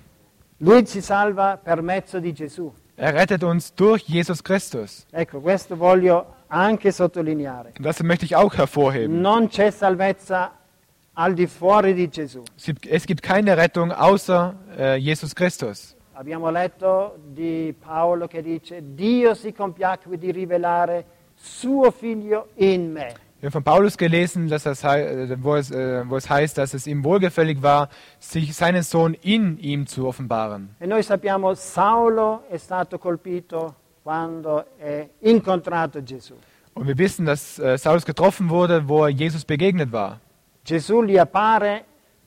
Lui ci salva per mezzo di Gesù. Er rettet uns durch Jesus Christus. Ecco, questo voglio anche sottolineare. Und das möchte ich auch hervorheben. Non c'è salvezza al di fuori di Gesù. Es gibt keine Rettung außer Jesus Christus. Abbiamo letto di Paolo che dice: Dio si compiacque di rivelare suo figlio in me. Wir haben von Paulus gelesen, dass wo es heißt, dass es ihm wohlgefällig war, sich seinen Sohn in ihm zu offenbaren. E noi sappiamo Saulo è stato colpito quando è incontrato Gesù. Und wir wissen, dass Saulus getroffen wurde, wo er Jesus begegnet war. Gesù gli appare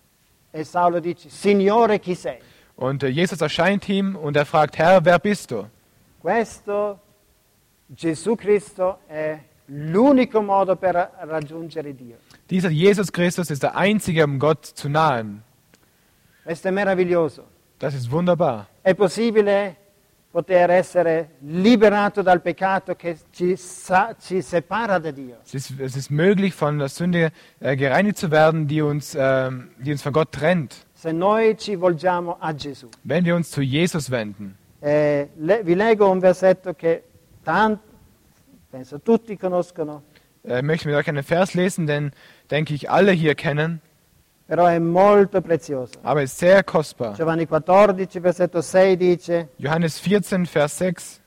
e Saulo dice: Signore, chi sei? Und Jesus erscheint ihm und er fragt, Herr, wer bist du? Questo Gesù Cristo è l'unico modo per raggiungere Dio. Dieser Jesus Christus ist der Einzige, um Gott zu nahen. Questo è meraviglioso. Das ist wunderbar. È possibile poter essere liberato dal peccato che ci separa da Dio. Es ist möglich, von der Sünde gereinigt zu werden, die uns von Gott trennt, Se noi ci volgiamo a Gesù. wenn wir uns zu Jesus wenden. Vi leggo un versetto che penso tutti conoscono, Ich möchte mit euch einen Vers lesen, den, denke ich, alle hier kennen, però è molto prezioso. aber ist sehr kostbar. Giovanni 14, versetto 6 dice, Johannes 14, Vers 6.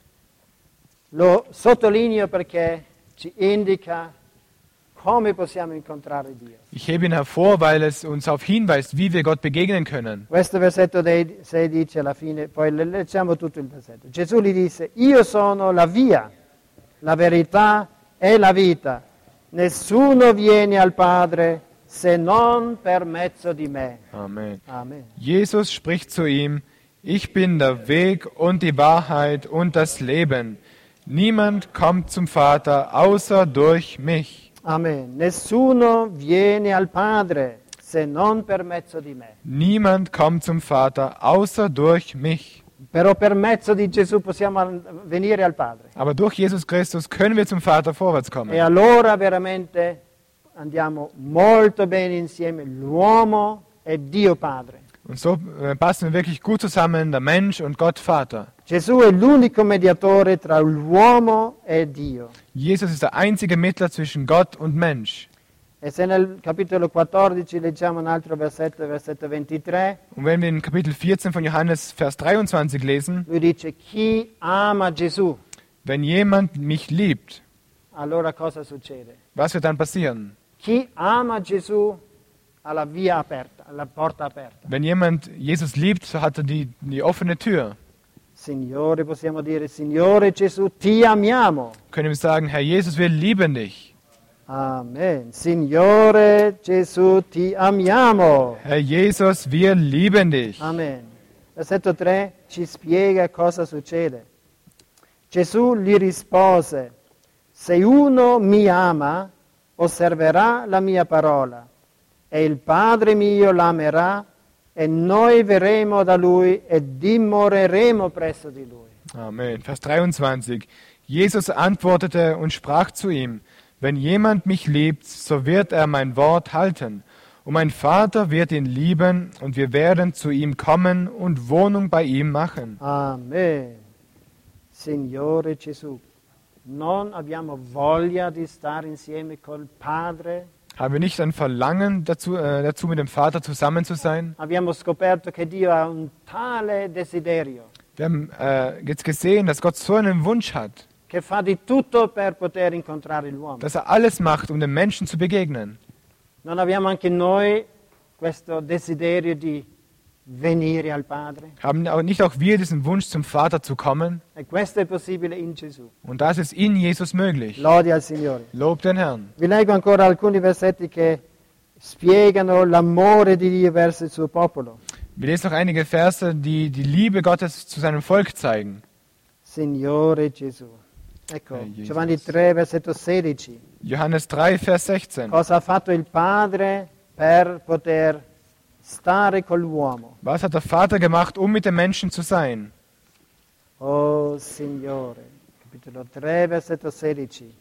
lo sottolineo perché ci indica come possiamo incontrare Dio. Ich hebe ihn hervor, weil es uns darauf hinweist, wie wir Gott begegnen können. Questo versetto 6 dice alla fine, poi leggiamo tutto il versetto. Gesù gli disse: io sono la via, la verità e la vita. Nessuno viene al Padre se non per mezzo di me. Amen. Amen. Jesus spricht zu ihm, ich bin der Weg und die Wahrheit und das Leben. Niemand kommt zum Vater außer durch mich. Amen. Nessuno viene al Padre se non per mezzo di me. Niemand kommt zum Vater außer durch mich. Però per mezzo di Gesù possiamo venire al Padre. Aber durch Jesus Christus können wir zum Vater vorwärts E kommen. allora veramente andiamo molto bene insieme, l'uomo e Dio Padre. Und so passen wir wirklich gut zusammen, der Mensch und Gott Vater. Gesù è l'unico mediatore tra l'uomo e Dio. Jesus ist der einzige Mittler zwischen Gott und Mensch. E se nel capitolo 14 leggiamo un altro versetto, versetto 23, Und wenn wir in Kapitel 14 von Johannes, Vers 23 lesen, lui dice: chi ama Gesù, wenn jemand mich liebt, allora cosa succede? was wird dann passieren? Chi ama Gesù ha la via aperta, la porta aperta. Wenn jemand Jesus liebt, so hat er die offene Tür. Signore, possiamo dire: Signore Gesù, ti amiamo. Können wir sagen, Herr Jesus, wir lieben dich. Amen. Signore Gesù, ti amiamo. Herr Jesus, wir lieben dich. Amen. Versetto 3 ci spiega cosa succede. Gesù gli rispose: se uno mi ama, osserverà la mia parola, e il Padre mio l'amerà, e noi verremo da lui e dimoreremo presso di lui. Amen. Vers 23. Jesus antwortete und sprach zu ihm, wenn jemand mich liebt, so wird er mein Wort halten. Und mein Vater wird ihn lieben, und wir werden zu ihm kommen und Wohnung bei ihm machen. Amen. Signore Gesù, Non abbiamo voglia di stare insieme col Padre. Haben wir nicht ein Verlangen dazu, mit dem Vater zusammen zu sein? Abbiamo scoperto che Dio ha un tale desiderio Wir haben jetzt gesehen, dass Gott so einen Wunsch hat, che fa di tutto per poter incontrare l'uomo. dass er alles macht, um den Menschen zu begegnen. Non abbiamo anche noi questo desiderio di venire al Padre? Haben nicht auch wir diesen Wunsch, zum Vater zu kommen? E questo è possibile in Gesù. Und das ist in Jesus möglich. Lodi al Signore. Lob den Herrn. Vi leggo ancora alcuni versetti che spiegano l'amore di Dio verso il suo popolo. Wir lesen noch einige Verse, die die Liebe Gottes zu seinem Volk zeigen. Signore Gesù. Ecco, Jesus. Giovanni 3, versetto 16. Johannes 3, Vers 16. Cosa ha fatto il Padre per poter stare con l'uomo? Was hat der Vater gemacht, um mit den Menschen zu sein? Oh Signore. Capitolo 3, versetto 16.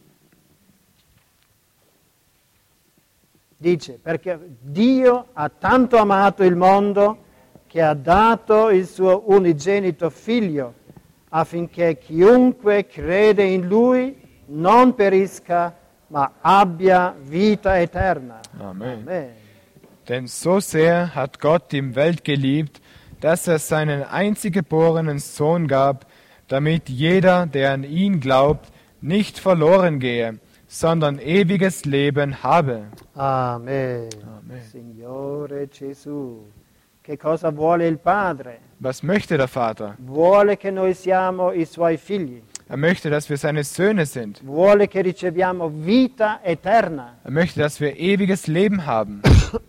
Dice, perché Dio ha tanto amato il mondo che ha dato il suo unigenito figlio, affinché chiunque crede in lui non perisca, ma abbia vita eterna. Amen. Amen. Denn so sehr hat Gott die Welt geliebt, dass er seinen einzig geborenen Sohn gab, damit jeder, der an ihn glaubt, nicht verloren gehe, sondern ewiges Leben habe. Amen. Amen. Signore Gesù. Che cosa vuole il Padre? Was möchte der Vater? Vuole che noi siamo i suoi figli. Er möchte, dass wir seine Söhne sind. Vuole che riceviamo vita eterna. Er möchte, dass wir ewiges Leben haben.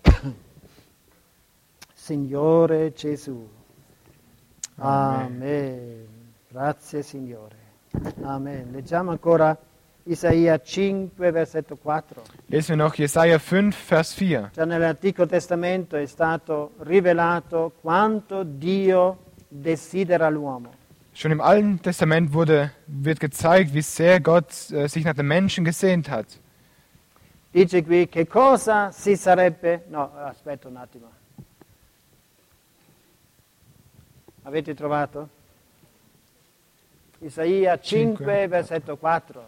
Signore Gesù. Amen. Amen. Grazie Signore. Amen. Leggiamo ancora Isaia 5, versetto 4. Lesen wir noch Jesaja 5, Vers 4. Già nell'Antico Testamento è stato rivelato quanto Dio desidera l'uomo. Schon im Alten Testament wird gezeigt, wie sehr Gott sich nach den Menschen gesehnt hat. Dice qui che cosa si sarebbe... No, aspetta un attimo. Avete trovato? Isaia 5, versetto 4.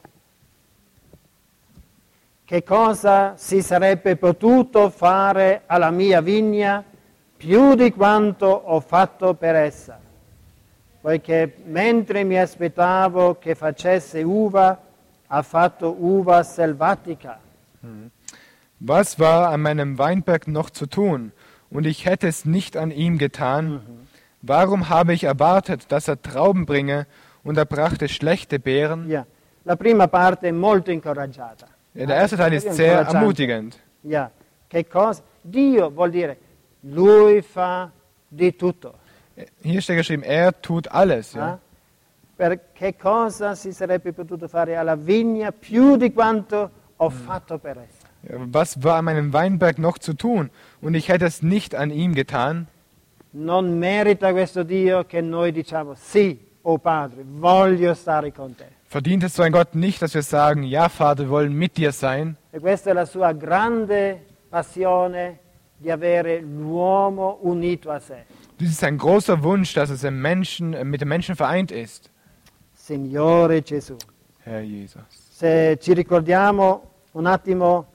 Che cosa si sarebbe potuto fare alla mia vigna più di quanto ho fatto per essa? Poiché mentre mi aspettavo che facesse uva, ha fatto uva selvatica. Was war an meinem Weinberg noch zu tun? Und ich hätte es nicht an ihm getan. Warum habe ich erwartet, dass er Trauben bringe, und er brachte schlechte Beeren? Yeah. La prima parte è molto incoraggiata. Ja, der erste Teil ist sehr ermutigend. Yeah. Che cosa? Dio vuol dire, lui fa di tutto. Hier steht geschrieben, er tut alles. Ah? Ja. Per che cosa si sarebbe potuto fare alla vigna più di quanto ho fatto per essa? Ja, was war an meinem Weinberg noch zu tun? Und ich hätte es nicht an ihm getan. Non merita questo Dio che noi diciamo, sì, oh Padre, voglio stare con te. Verdient es so ein Gott nicht, dass wir sagen, ja Vater, wir wollen mit dir sein? E questa è la sua grande passione di avere l'uomo unito a sé. Dies ist ein großer Wunsch, dass es mit dem Menschen vereint ist. Signore Gesù. Herr Jesus. Se ci ricordiamo un attimo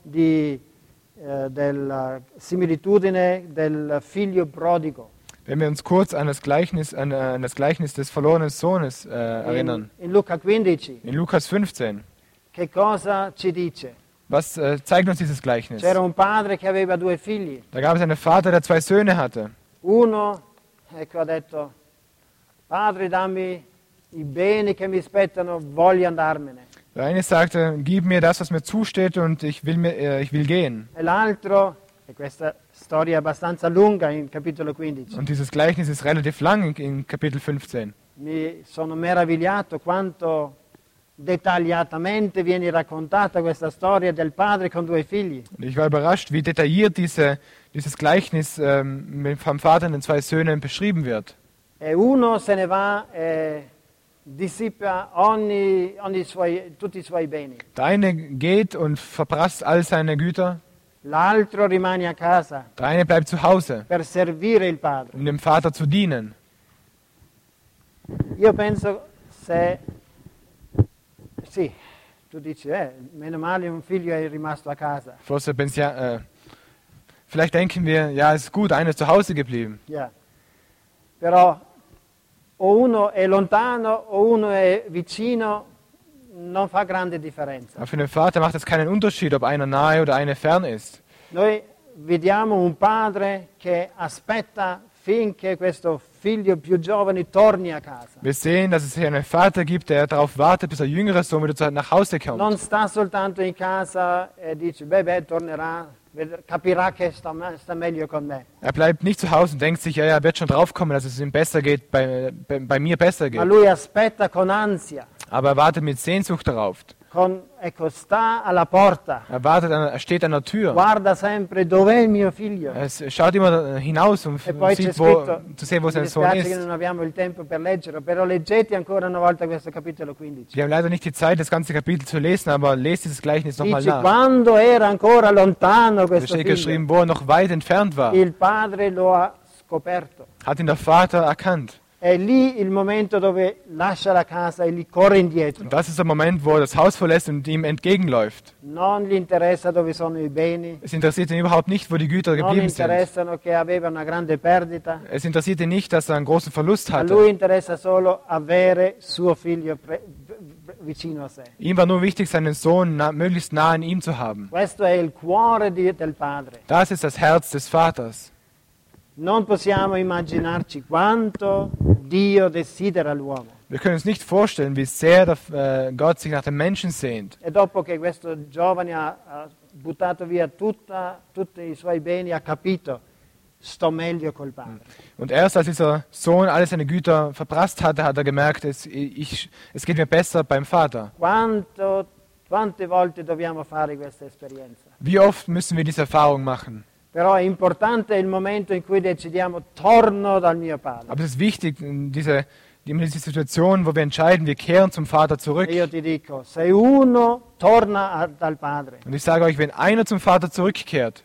della similitudine del figlio prodigo. Wenn wir uns kurz an das Gleichnis des verlorenen Sohnes erinnern. In Luca 15, In Lukas 15. che cosa ci dice? Was zeigt uns dieses Gleichnis? C'era un padre che aveva due figli. Da gab es einen Vater, der 2 Söhne hatte. Uno, ecco, ha detto, Padre, dammi i beni che mi spettano, voglio andarmene. Der eine sagte, gib mir das, was mir zusteht, und ich will gehen. E l'altro, e questa storia è abbastanza lunga in capitolo 15, Und dieses Gleichnis ist relativ lang in Kapitel 15. mi sono meravigliato quanto dettagliatamente viene raccontata questa storia del padre con due figli. Und ich war überrascht, wie detailliert dieses Gleichnis vom Vater und den 2 Söhnen beschrieben wird. E uno se ne va e dissipa tutti i suoi beni. Der eine geht und verprasst all seine Güter. L'altro rimane a casa Der eine bleibt zu Hause, per servire il padre. um dem Vater zu dienen. Io penso sì, Tu dici, meno male un figlio è rimasto a casa. Forse vielleicht denken wir, ja, es ist gut, einer ist zu Hause geblieben. Yeah. Però o uno è lontano o uno è vicino, non fa grande differenza. Aber für den Vater macht es keinen Unterschied, ob einer nahe oder einer fern ist. Noi vediamo un padre che aspetta finché questo figlio più giovane torni a casa. Wir sehen, dass es hier einen Vater gibt, der darauf wartet, bis der jüngere Sohn wieder nach Hause kommt. Non sta soltanto in casa e dice, beh, tornerà, capirà che sta meglio con me. Er bleibt nicht zu Hause und denkt sich, ja, er wird schon draufkommen, dass es ihm besser geht, bei mir besser Ma geht. lui aspetta con ansia, Aber er wartet mit Sehnsucht darauf. sta alla porta, Er steht an der Tür. guarda sempre dov'è il mio figlio. Er schaut immer hinaus und E poi c'è sieht, scritto, zu sehen, wo mi sein Sohn dispiace che ist. non abbiamo il tempo per leggerlo, però leggete ancora una volta questo capitolo 15. Wir haben leider nicht die Zeit, das ganze Kapitel zu lesen, aber lest dieses Gleichnis nochmal Dice, nach. quando era ancora lontano Da questo steht figlio, geschrieben, wo er noch weit entfernt war, il padre lo ha scoperto. hat ihn der Vater erkannt. È lì il momento dove lascia la casa e gli corre indietro. Und das ist der Moment, wo er das Haus verlässt und ihm entgegenläuft. Non gli interessa dove sono i beni, Es interessiert ihn überhaupt nicht, wo die Güter non gli geblieben sind. interessano che aveva una grande perdita. Es interessiert ihn nicht, dass er einen großen Verlust A hatte. lui interessa solo avere suo figlio vicino a sé. Ihm war nur wichtig, seinen Sohn möglichst nah an ihm zu haben. Questo è il cuore del padre. Das ist das Herz des Vaters. Non possiamo immaginarci quanto Dio desidera l'uomo. Wir können uns nicht vorstellen, wie sehr Gott sich nach dem Menschen sehnt. E dopo che questo giovane ha buttato via tutti i suoi beni, ha capito, sto meglio col padre. Und erst als dieser Sohn alle seine Güter verprasst hatte, hat er gemerkt, es geht mir besser beim Vater. Quante volte dobbiamo fare questa esperienza? Wie oft müssen wir diese Erfahrung machen? Però è importante il momento in cui decidiamo torno dal mio padre. Aber es ist wichtig, diese Situation, wo wir entscheiden, wir kehren zum Vater zurück. E io ti dico, se uno torna dal padre, Und ich sage euch, wenn einer zum Vater zurückkehrt,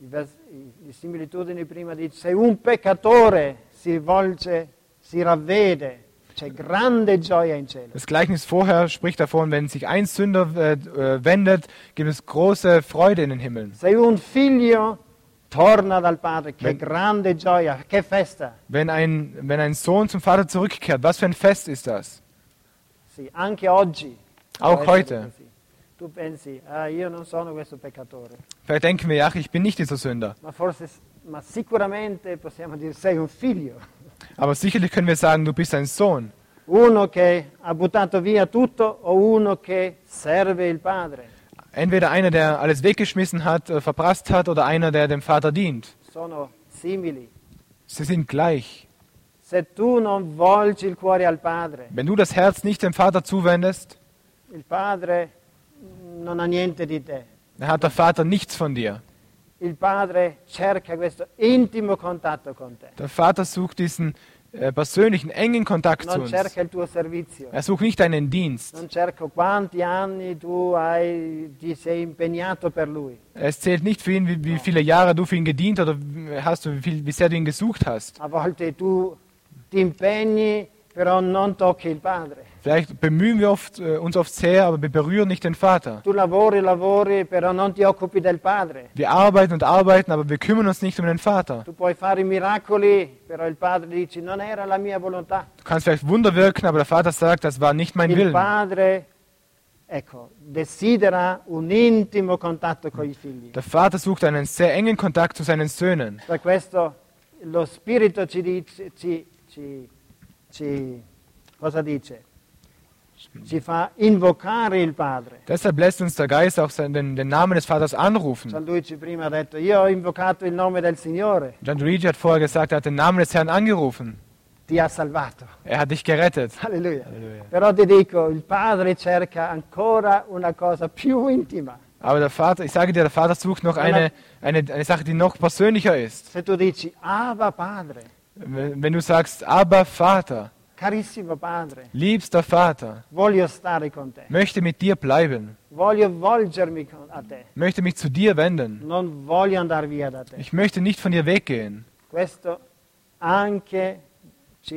le similitudini prima dice, se un peccatore si volge, si ravvede, c'è grande gioia in cielo. das Gleichnis vorher spricht davon, wenn sich ein Sünder wendet, gibt es große Freude in den Himmeln. Se un figlio torna dal padre, che grande gioia, che festa. Wenn ein Sohn zum Vater zurückkehrt, was für ein Fest ist das? Sì, anche oggi. Auch può essere heute. così. Tu pensi, io non sono questo peccatore, Vielleicht denken wir, ach, ich bin nicht dieser Sünder. ma sicuramente possiamo dire sei un figlio. Aber sicherlich können wir sagen, du bist ein Sohn. Uno che ha buttato via tutto o uno che serve il padre. Entweder einer, der alles weggeschmissen hat, verprasst hat, oder einer, der dem Vater dient. Sono simili. Sie sind gleich. Se tu non volgi il cuore al padre, Wenn du das Herz nicht dem Vater zuwendest, il padre non ha niente di te. dann hat der Vater nichts von dir. Il padre cerca questo intimo contatto con te. Der Vater sucht diesen persönlichen, engen Kontakt zu Non uns. cerca il tuo servizio. Er sucht nicht deinen Dienst. Non cerca quanti anni tu ti sei impegnato per lui. Es zählt nicht für ihn, wie viele Jahre du für ihn gedient oder hast, wie sehr du ihn gesucht hast. A volte tu ti impegni, però non tocchi il padre. Vielleicht bemühen wir uns oft sehr, aber wir berühren nicht den Vater. Tu lavori, però non ti occupi del padre. Wir arbeiten und arbeiten, aber wir kümmern uns nicht um den Vater. Tu puoi fare miracoli, però il padre dice non era la mia volontà. Du kannst vielleicht Wunder wirken, aber der Vater sagt, das war nicht mein Il Willen. padre, desidera un intimo contatto con i figli. Der Vater sucht einen sehr engen Kontakt zu seinen Söhnen. Per questo lo Spirito ci dice, cosa dice? Ci fa invocare il Padre. Deshalb lässt uns der Geist auch den Namen des Vaters anrufen. Gianluigi prima ha detto, io ho invocato il nome del Signore, Gianluigi hat vorher gesagt, er hat den Namen des Herrn angerufen. ti ha salvato. Er hat dich gerettet. Alleluia. Halleluja. Però ti dico, il Padre cerca ancora una cosa più intima. Aber der Vater, ich sage dir, der Vater sucht noch eine Sache, die noch persönlicher ist. Se tu dici, Abba Padre, Wenn du sagst, aber Vater, carissimo Padre, liebster Vater, voglio stare con te, möchte mit dir bleiben, voglio volgermi a te, möchte mich zu dir wenden. non voglio andare via da te. Ich möchte nicht von dir weggehen. Questo anche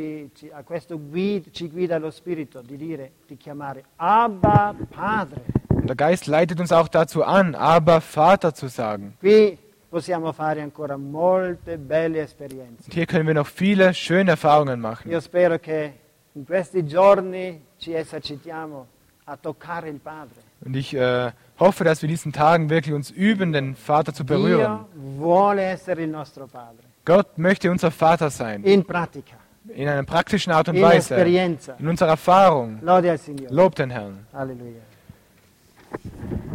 ci guida lo Spirito di chiamare Abba Padre. Und der Geist leitet uns auch dazu an, aber Vater zu sagen. Qui possiamo fare ancora molte belle esperienze. Und hier können wir noch viele schöne Erfahrungen machen. Io spero che in questi giorni ci esercitiamo a toccare il Padre. Und ich hoffe, dass wir diesen Tagen wirklich uns üben, den Vater zu berühren. Dio vuole essere il nostro Padre. Gott möchte unser Vater sein. In pratica, In einer praktischen Art und in Weise. esperienza. In unserer Erfahrung. Lode al Signore. Lob den Herrn. Alleluia.